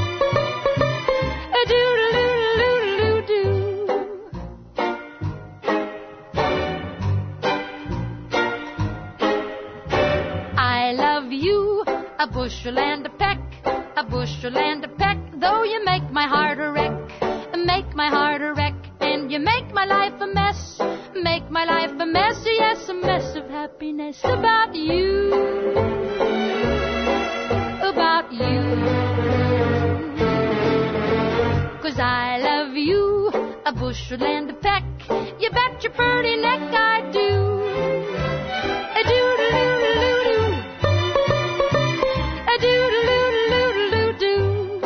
a doodle-doo-doo-doo-doo. I love you, a bushel and a peck, a bushel and a peck, though you make my heart a wreck, make my heart a wreck, and you make my life a mess, make my life a mess, yes, a mess of happiness about you, about you. 'Cause I love you, a bushel and a peck, you bet your pretty neck I do. A doodle-doo-doo-doo, a doodle-doo-doo-doo-doo.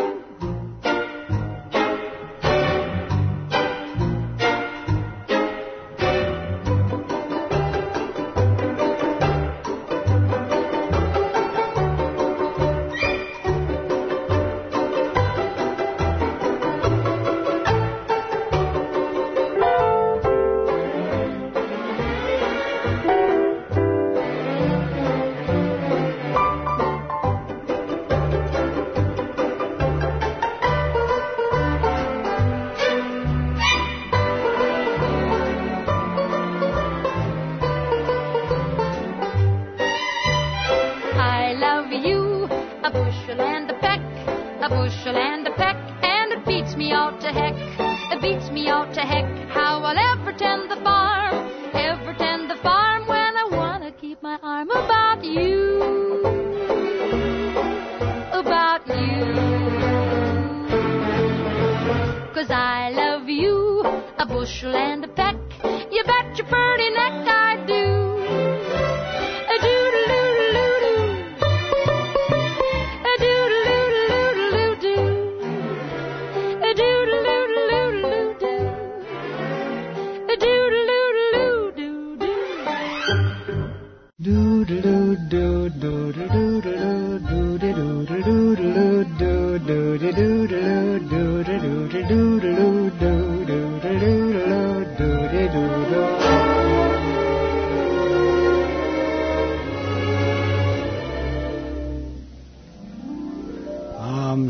I'm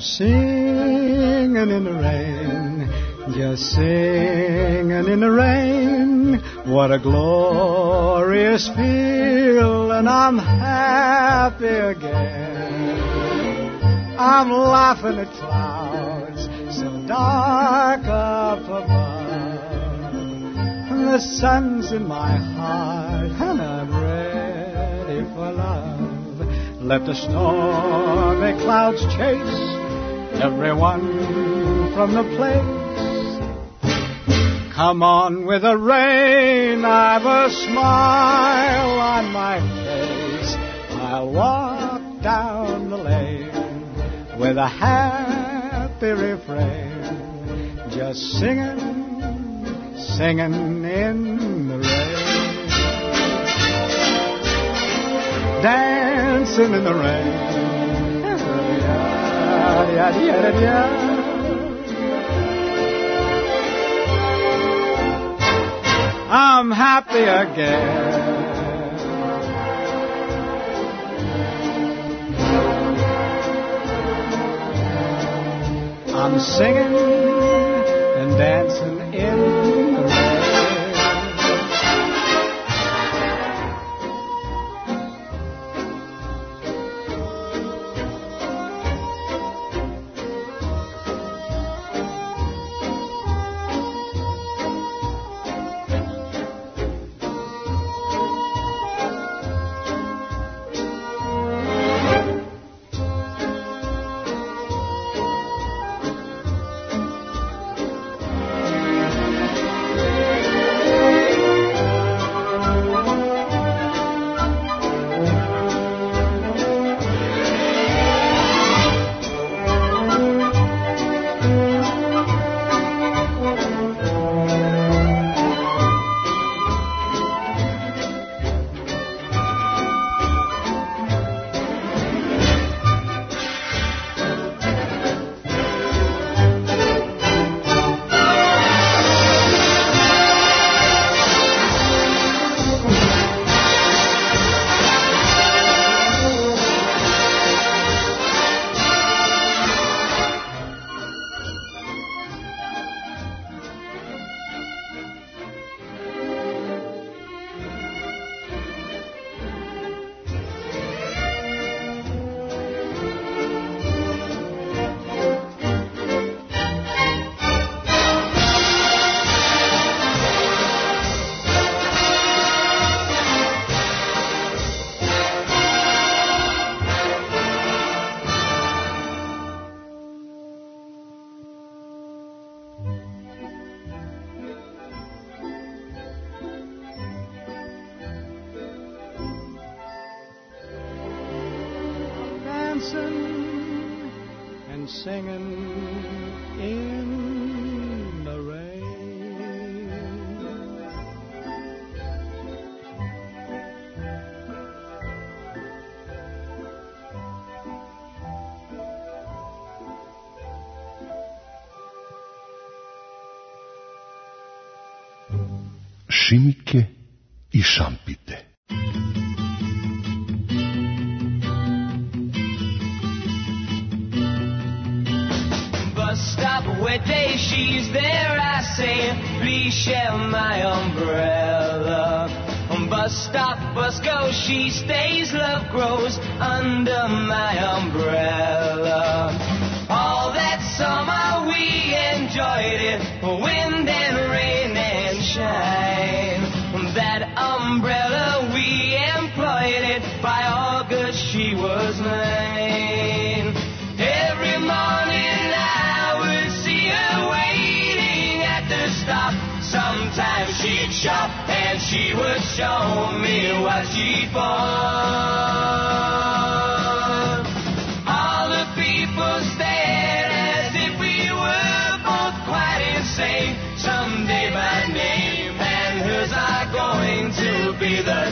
singing in the rain, just singing in the rain. What a glorious feeling, I'm happy again. I'm laughing at clouds so dark up above. And the sun's in my heart and I'm ready for love. Let the stormy clouds chase everyone from the place. Come on with the rain, I've a smile on my face. I'll walk down the lane with a happy refrain, just singing, singing in the rain, dancing in the rain. I'm happy again. I'm singing and dancing in the rain. And singing in the rain. Šimike i šampite. Stop, wait, day, she's there, I say, please share my umbrella. Bus stop, bus go, she stays, love grows under my umbrella. All that summer we enjoyed it, wind and rain and shine. That umbrella we employed it, by August she was mine. Every morning sometimes she'd shop and she would show me what she bought. All the people stared as if we were both quite insane. Someday my name and hers are going to be the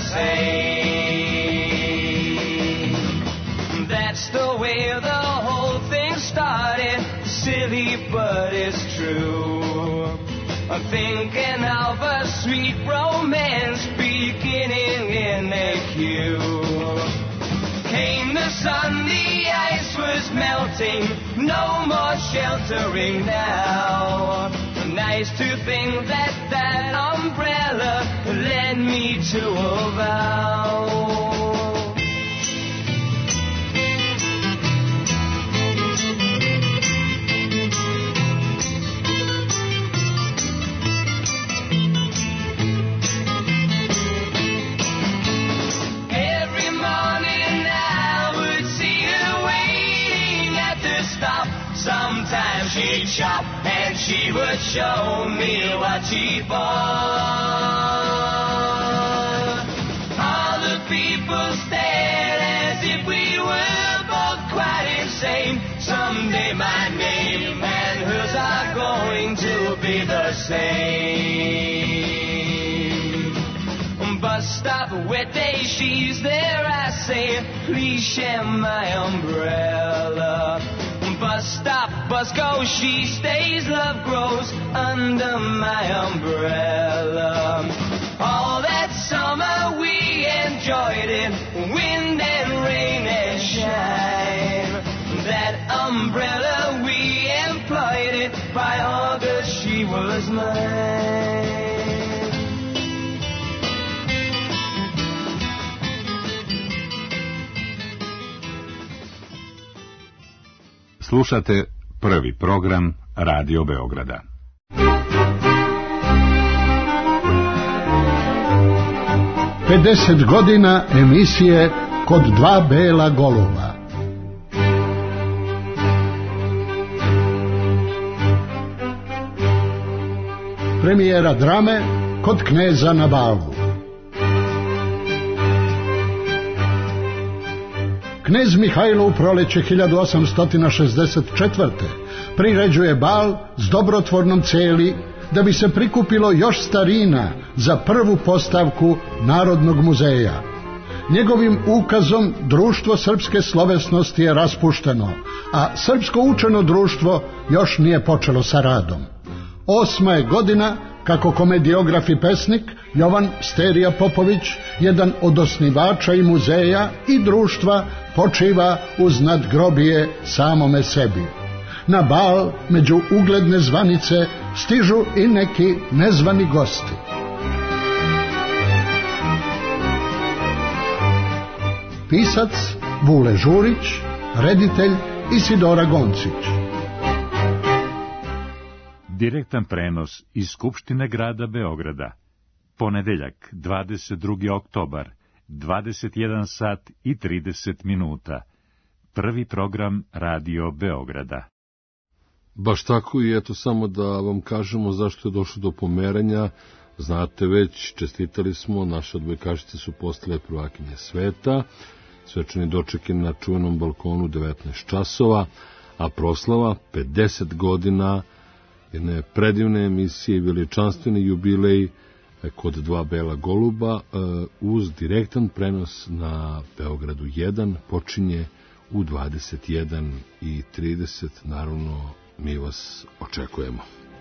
same. That's the way the whole thing started. Silly, but it's true. I'm thinking of a sweet romance beginning in a queue. Came the sun, the ice was melting, no more sheltering now. Nice to think that that umbrella led me to a vow. Sometimes she'd shop and she would show me what she bought. All the people stared as same. Bus stop, wet day, she's there, I say, please share my umbrella. Bus stop, bus goes, she stays, love grows under my umbrella. All that summer we enjoyed it, wind and rain and shine. That umbrella we employed it, by August she was mine. Slušate prvi program Radio Beograda. Pedeset godina emisije Kod dva bela goluba. Premijera drame Kod kneza na balu. Knez Mihajlo u proleće 1864. priređuje bal s dobrotvornom celi da bi se prikupilo još starina za prvu postavku Narodnog muzeja. Njegovim ukazom društvo srpske slovesnosti je raspušteno, a srpsko učeno društvo još nije počelo sa radom. 8. je godina kako komediograf i pesnik Jovan Sterija Popović, jedan od osnivača i muzeja i društva, počiva uz nadgrobije samome sebi. Na bal među ugledne zvanice stižu i neki nezvani gosti. Pisac Vule Žurić, reditelj Isidora Goncić. Direktan prenos iz Skupštine grada Beograda. Ponedeljak, 22. oktobar, 21 sat i 30 minuta. Prvi program Radio Beograda. Baš tako, i eto samo da vam kažemo zašto je došlo do pomeranja. Znate već, čestitali smo, naše odbojkašice su postale prvakinje sveta. Svečani doček je na čuvenom balkonu 19 časova, a proslava 50 godina jedne predivne emisije i veličanstveni jubilej Kod dva bela goluba uz direktan prenos na Beogradu 1 počinje u 21:30. Naravno, mi vas očekujemo.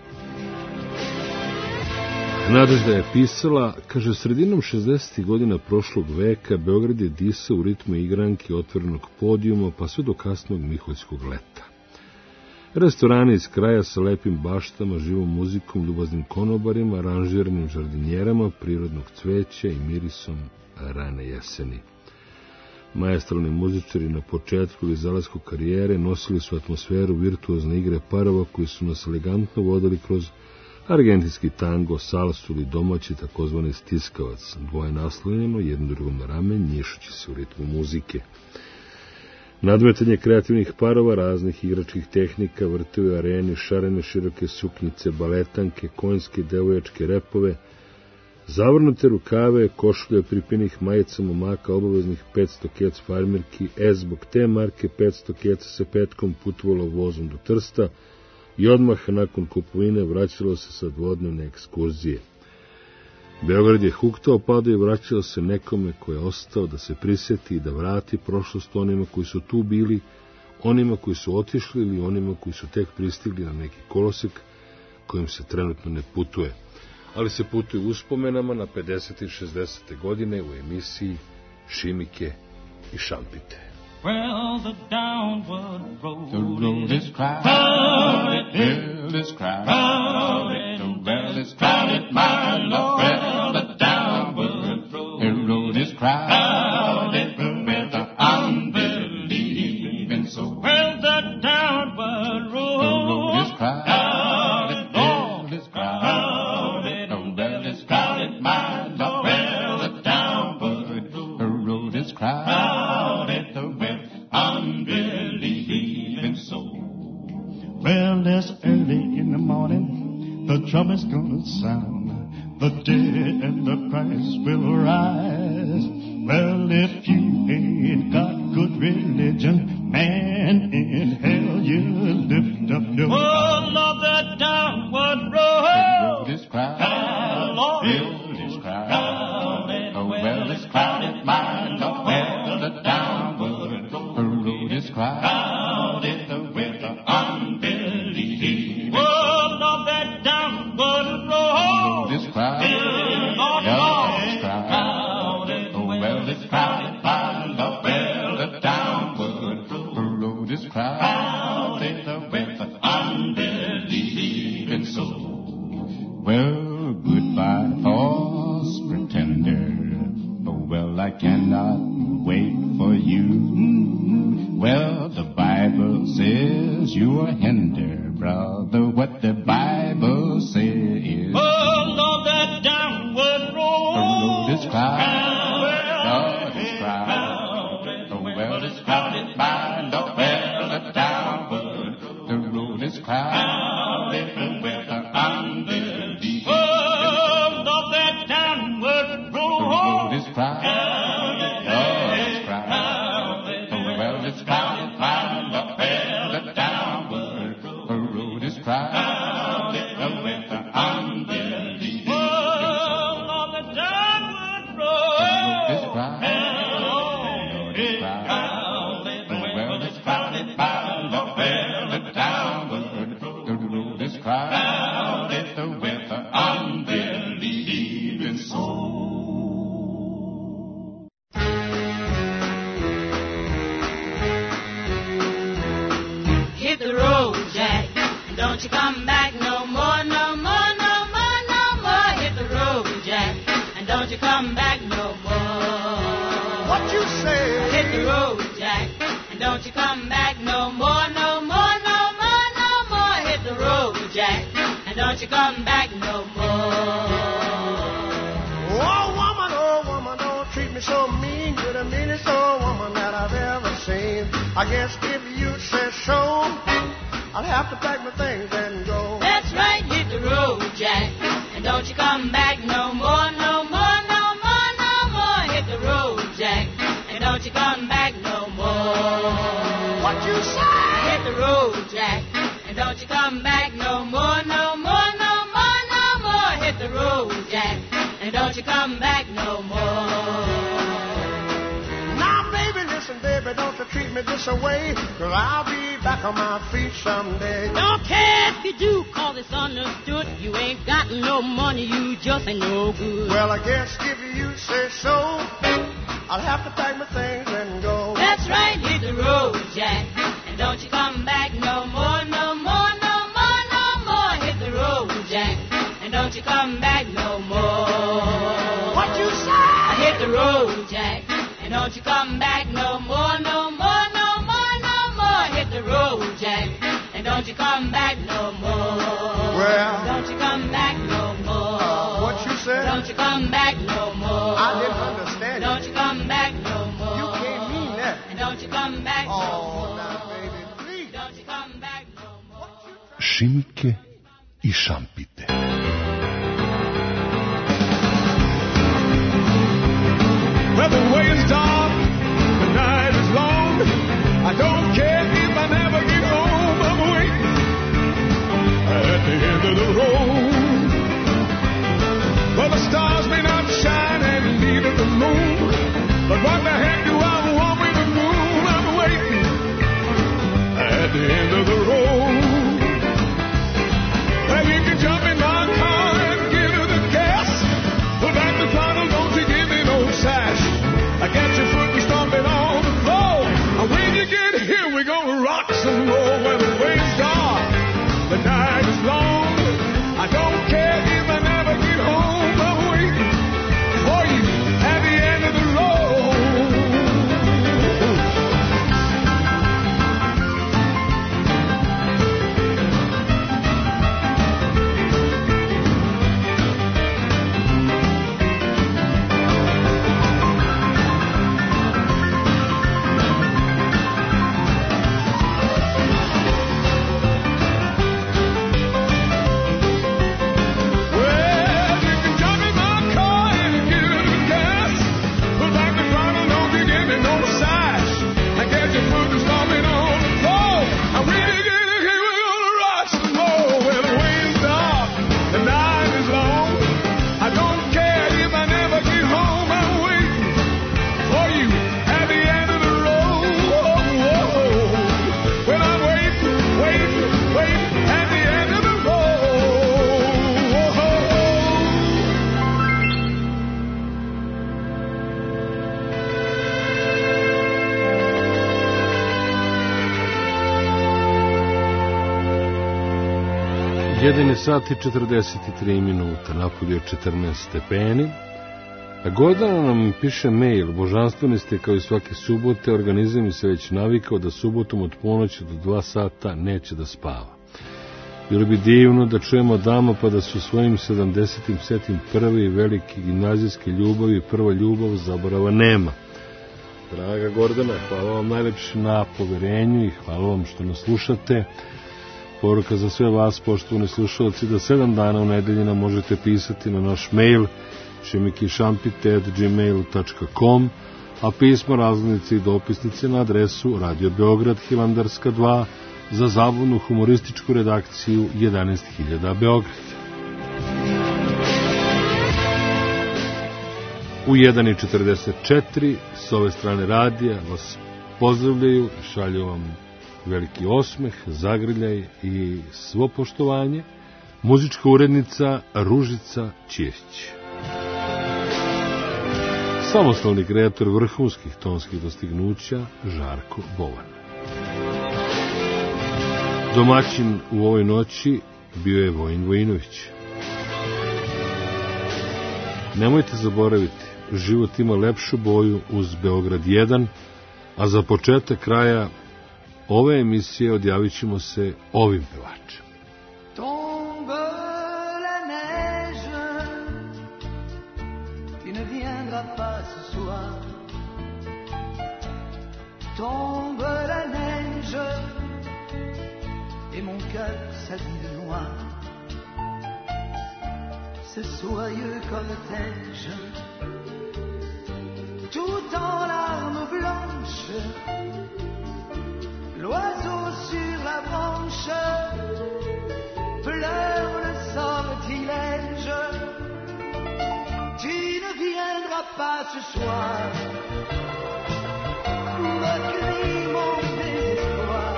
Nadežda je pisala, kaže, sredinom 60. godina prošlog veka Beograd je disao u ritmu igranke otvorenog podijuma pa sve do kasnog miholjskog leta. Restorani iz kraja sa lepim baštama, živom muzikom, ljubaznim konobarima, aranžiranim žardinjerama, prirodnog cveća i mirisom rane jeseni. Maestralni muzičari na početku ili zalasku karijere nosili su atmosferu virtuozne igre parova koji su nas elegantno vodili kroz argentinski tango, salsu ili domaći takozvani stiskavac, dvoje naslonjeno, jedno drugom na ramen, njišući se u ritmu muzike. Nadmetanje kreativnih parova, raznih igračkih tehnika, vrtove, areni, šarene, široke suknjice, baletanke, konjske, devojačke repove, zavrnute rukave, košulje pripinih majica momaka, obaveznih 500 kec farmirki, zbog te marke 500 keca se petkom putovalo vozom do Trsta i odmah nakon kupovine vraćalo se sa dvodnevne ekskurzije. Beograd je huktao, padao i vraćao se nekome ko je ostao da se prisjeti i da vrati prošlost onima koji su tu bili, onima koji su otišli ili onima koji su tek pristigli na neki kolosek kojim se trenutno ne putuje. Ali se putuje uspomenama na 50. i 60. godine u emisiji Šimike i šampite. Well, the downward road is crowded, hill is crowded, the well is crowded, my Lord. Well, the downward road is crowded with the unbelieving soul. Well, the downward road is crowded, Lord is crowded, the well is crowded, my Lord. Well, the downward road is crowded, the unbelieving soul. Well, there's early in the morning, the trumpet's gonna sound, the dead and the Christ will rise. Well, if you ain't got good religion, man, in hell you lift up your... Oh, Lord, the downward road is crowded by love. Well, the downward road is crowded with unbelieving soul. Well, goodbye, false pretender. Oh, well, I cannot wait for you. Well, the Bible says you are hinder, brother. What the Bible says. Oh, Lord, that downward road is crowded. Lord, it's crowded. The well is crowded by the well. The downward the road is crowded with the unbelieving. Oh, Lord, that downward road is crowded. Lord, it's crowded. The well is crowded by the well. The downward the road is crowded with the unbelieving. Oh, Lord, the downward road is crowded. The well is crowded by the well. The downward the road is crowded with the unbelieving soul. Hit the road, Jack, and don't you come back no more, no more, no more, no more. Hit the road, Jack, and don't you come back no more. What you say? Hit the road, Jack, and don't you come back no more, no more, no more, no more. Hit the road, Jack, and don't you come back no more. Oh woman, don't treat me so mean. You're the meanest old woman that I've ever seen. I guess if you say so, I'll have to pack my things and go. That's right, hit the road, Jack, and don't you come back no more, no more, no more, no more. Hit the road, Jack, and don't you come back no more. What you say? Hit the road, Jack, and don't you come back no more, no more, no more, no more. Hit the road, Jack, and don't you come back no more. Now, baby, listen, baby, don't you treat me this away, 'cause I'll be back on my feet someday. Don't care if you do, 'cause it's understood. You ain't got no money, you just ain't no good. Well, I guess if you say so, I'll have to pack my things and go. That's right, hit the road, Jack, and don't you come back no more, no more, no more, no more. Hit the road, Jack, and don't you come back no more. What you say? Hit the road, Jack, and don't you come back no more, no more, no more, no more. Hit the road, Jack, and don't you come back no more. Well, don't you come back no more. What you said? Don't you come back no more. I didn't understand. Don't you come back no more. You can't mean that. And don't you come back no more. Now, baby, please. Don't you come back no more. Šimike I šampite. Well, the way is dark, the night is long. I don't care if I never get home. I'm waiting at the end of the road. Well, the stars may not shine and neither the moon, but what the heck do I want with the moon? I'm waiting at the end of the road. Well, you can jump in my car and give her the gas. Pull back the throttle, don't you give me no sash. I got your foot and stomping on the floor. And when you get here, we're gonna rock some more. When the way's dark, the night is long. I don't care if I never get home. I'm waiting for you at the end of 1 sat i 43 minuta, napolju je 14 stepeni. A Gordana nam piše mail: božanstveni ste kao i svake subote, organizam mi se već navikao da subotom od ponoći do 2 sata neće da spava. Bilo bi divno da čujemo dama pa da su svojim 70. setim prvi veliki gimnazijski ljubavi, prva ljubav zaborava nema. Draga Gordana, hvala vam najlepše na poverenju i hvala vam što nas slušate. Poruka za sve vas, poštovani slušalci, da 7 dana u nedelji nam možete pisati na naš mail šimikišampite@gmail.com, a pismo, razglednice i dopisnice na adresu Radio Beograd, Hilandarska 2, za zabavnu humorističku redakciju 11.000 Beograd. U 1:44 s ove strane radija vas pozdravljaju i šalju vam veliki osmeh, zagrljaj i svo poštovanje muzička urednica Ružica Ćirić. Samostalni kreator vrhunskih tonskih dostignuća Žarko Bovan. Domaćin u ovoj noći bio je Vojin Vojinović. Nemojte zaboraviti, život ima lepšu boju uz Beograd 1, a za početak kraja ove emisije odjavit ćemo se ovim pevačem. Tombe la neige, tu ne viendras pas ce soir. Tombe la neige, et mon cœur s'habille noir. Ce soyeux cortège, tout en larmes blanches, l'oiseau sur la branche pleure le sortilège. Tu ne viendras pas ce soir, me crie mon désespoir.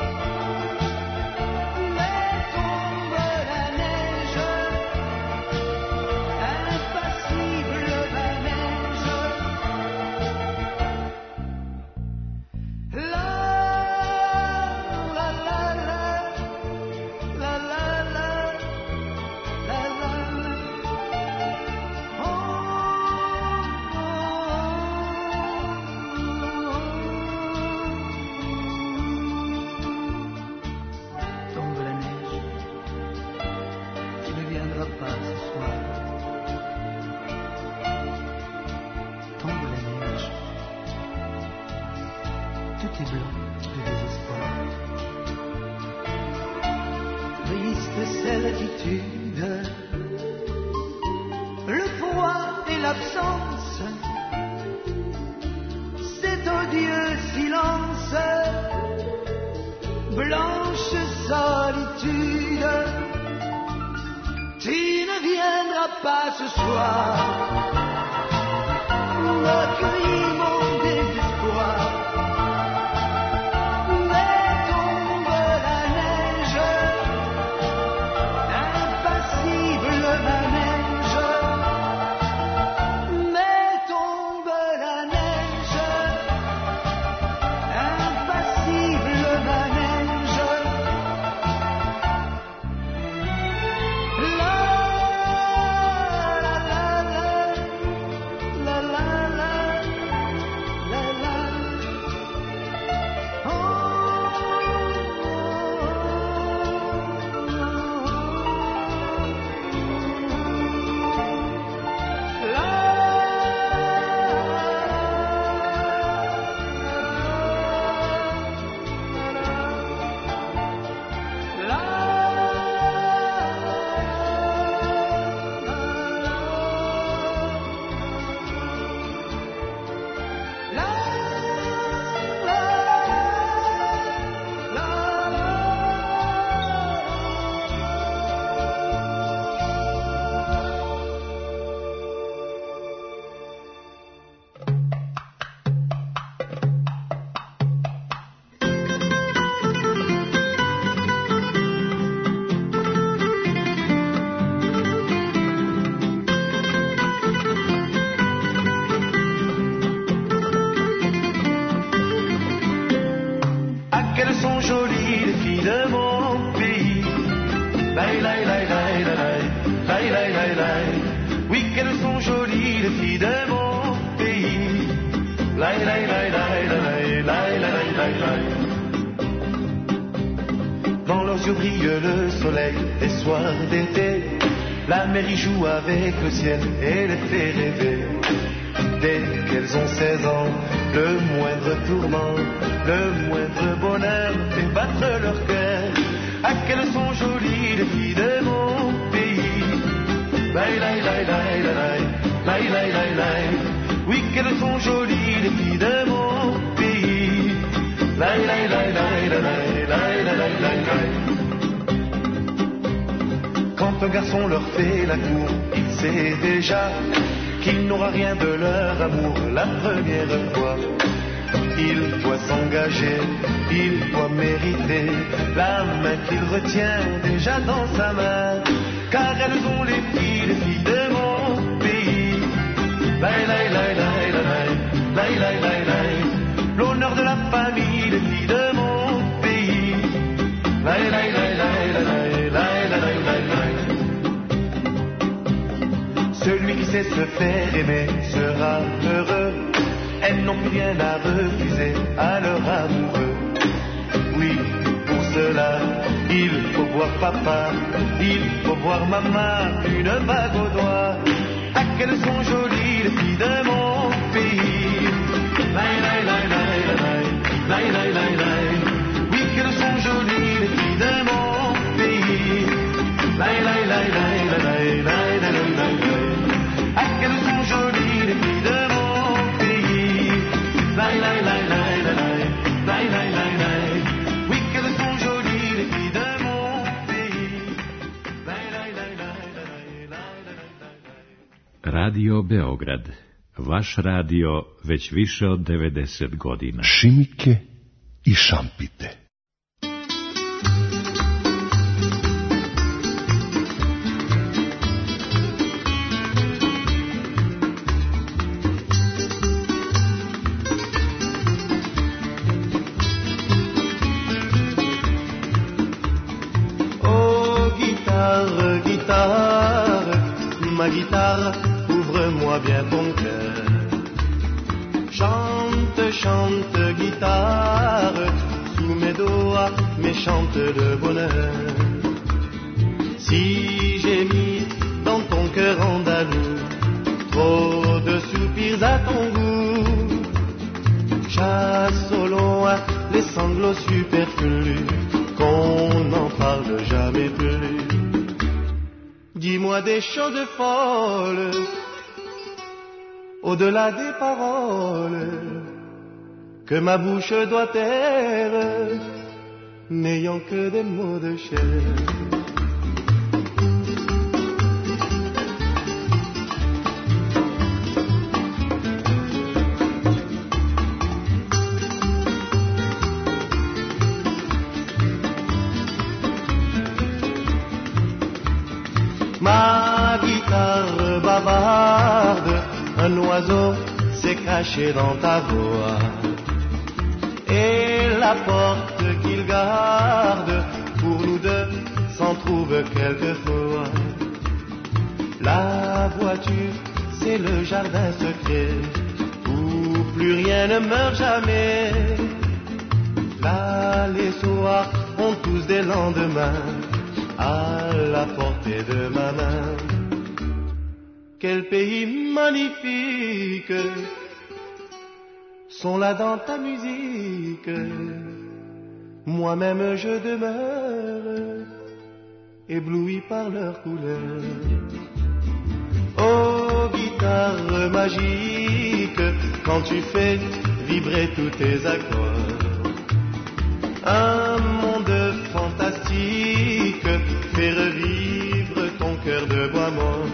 Mais tombe la neige, impassible la neige. Le poids et l'absence, cet odieux silence, blanche solitude. Tu ne viendras pas ce soir, me crie mon désespoir. La la la yeux brille le soleil des soirs d'été. La mer y joue avec le ciel et les fait rêver. Dès qu'elles ont 16 ans, le moindre tourment, le moindre bonheur fait battre leur cœur. Ah, qu'elles sont jolies les filles de mon pays. Laï, laï, laï, laï, laï, laï, laï, laï, laï. Oui, qu'elles sont jolies les filles de mon pays. Laï, laï, laï, laï, laï, laï, laï, laï, laï. Quand un garçon leur fait la cour, il sait déjà qu'il n'aura rien de leur amour la première fois. Il doit s'engager, il doit mériter la main qu'il retient déjà dans sa main. Car elles ont les filles de mon pays. Laï, laï, laï, laï, laï, laï, laï, laï, laï. L'honneur de la famille, les filles de mon pays. Laï, laï, laï, laï, laï, laï, laï, laï, laï. Celui qui sait se faire aimer sera heureux. Elles n'ont plus rien à refuser à leur amoureux. Oui, pour cela, il faut voir papa, il faut voir maman, une bague au doigt. Ah, qu'elles sont jolies les filles de mon pays. Laï, laï, laï, laï, laï, laï, laï, laï, laï. Oui, qu'elles sont jolies les filles de mon pays. Laï, laï, laï, laï, laï, laï, laï, laï, laï. Ah, qu'elles sont jolies les filles de mon pays. Laï, laï, laï, laï, laï, laï, laï, laï, laï. Oui, qu'elles sont jolies les filles de mon pays. Laï, laï, laï, laï, laï, laï, laï. Radio Beograd, vaš radio već više od 90 godina. Šimike i šampite. Ma guitare, ouvre-moi bien ton cœur. Chante, chante, guitare, sous mes doigts, mais chante le bonheur. Si j'ai mis dans ton cœur andalou trop de soupirs à ton goût, chasse au loin les sanglots superflus, qu'on n'en parle jamais plus. Dis-moi des choses folles, au-delà des paroles, que ma bouche doit taire, n'ayant que des mots de chair. Ma guitare bavarde, un oiseau s'est caché dans ta voix. Et la porte qu'il garde, pour nous deux, s'en trouve quelquefois. La voiture, c'est le jardin secret, où plus rien ne meurt jamais. Là, les soirs ont tous des lendemains, à la portée de ma main. Quel pays magnifique sont là dans ta musique. Moi-même je demeure ébloui par leurs couleurs. Oh guitare magique, quand tu fais vibrer tous tes accords, un monde fantastique fait revivre ton cœur de bois mort.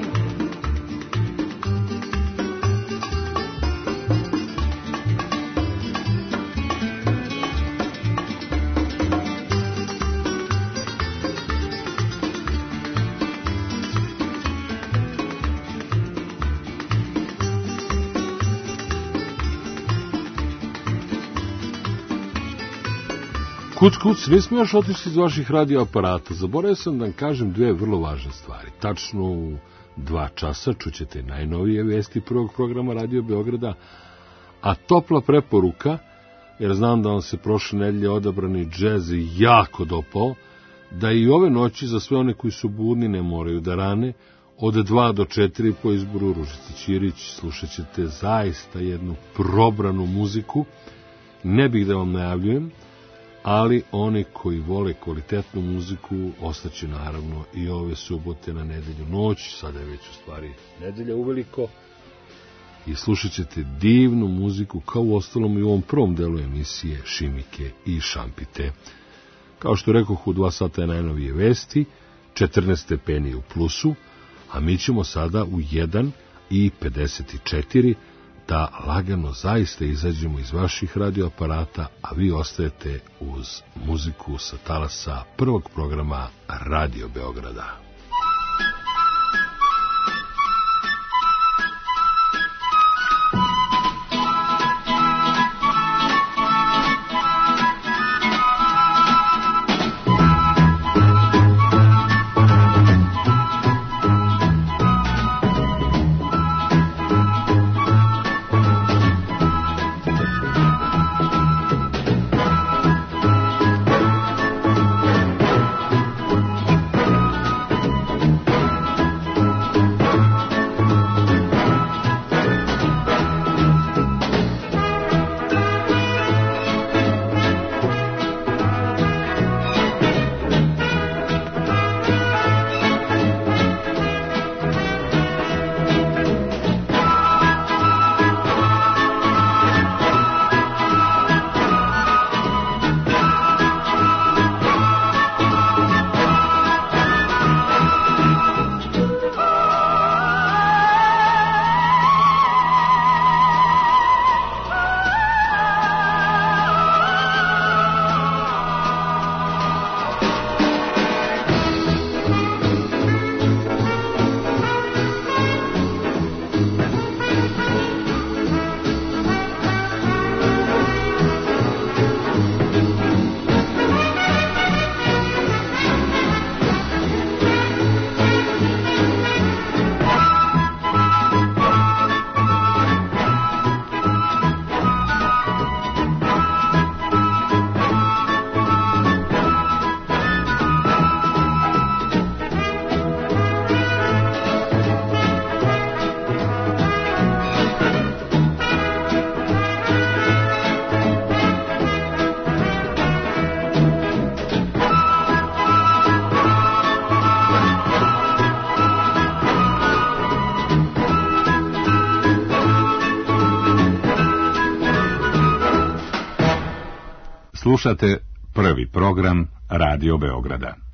Kuc, svi smo još otišli iz vaših radioaparata. Zaboravio sam da vam kažem dve vrlo važne stvari. Tačno u 2 časa čućete najnovije vesti prvog programa Radio Beograda, a topla preporuka, jer znam da vam se prošle nedelje odabrani džez jako dopao, da i ove noći za sve one koji su budni ne moraju da rane, od 2 do 4 po izboru Ružice Ćirić slušat ćete zaista jednu probranu muziku. Ne bih da vam najavljujem, ali oni koji vole kvalitetnu muziku ostaće naravno i ove subote na nedelju noć, sada je već u stvari nedelja uveliko, i slušat ćete divnu muziku kao u ostalom i u ovom prvom delu emisije Šimike i šampite. Kao što rekoh, u 2 sata je najnovije vesti, 14 stepeni u plusu, a mi ćemo sada u 1:54 da lagano zaista izađemo iz vaših radioaparata, a vi ostajete uz muziku sa talasa prvog programa Radio Beograda. Slušate prvi program Radio Beograda.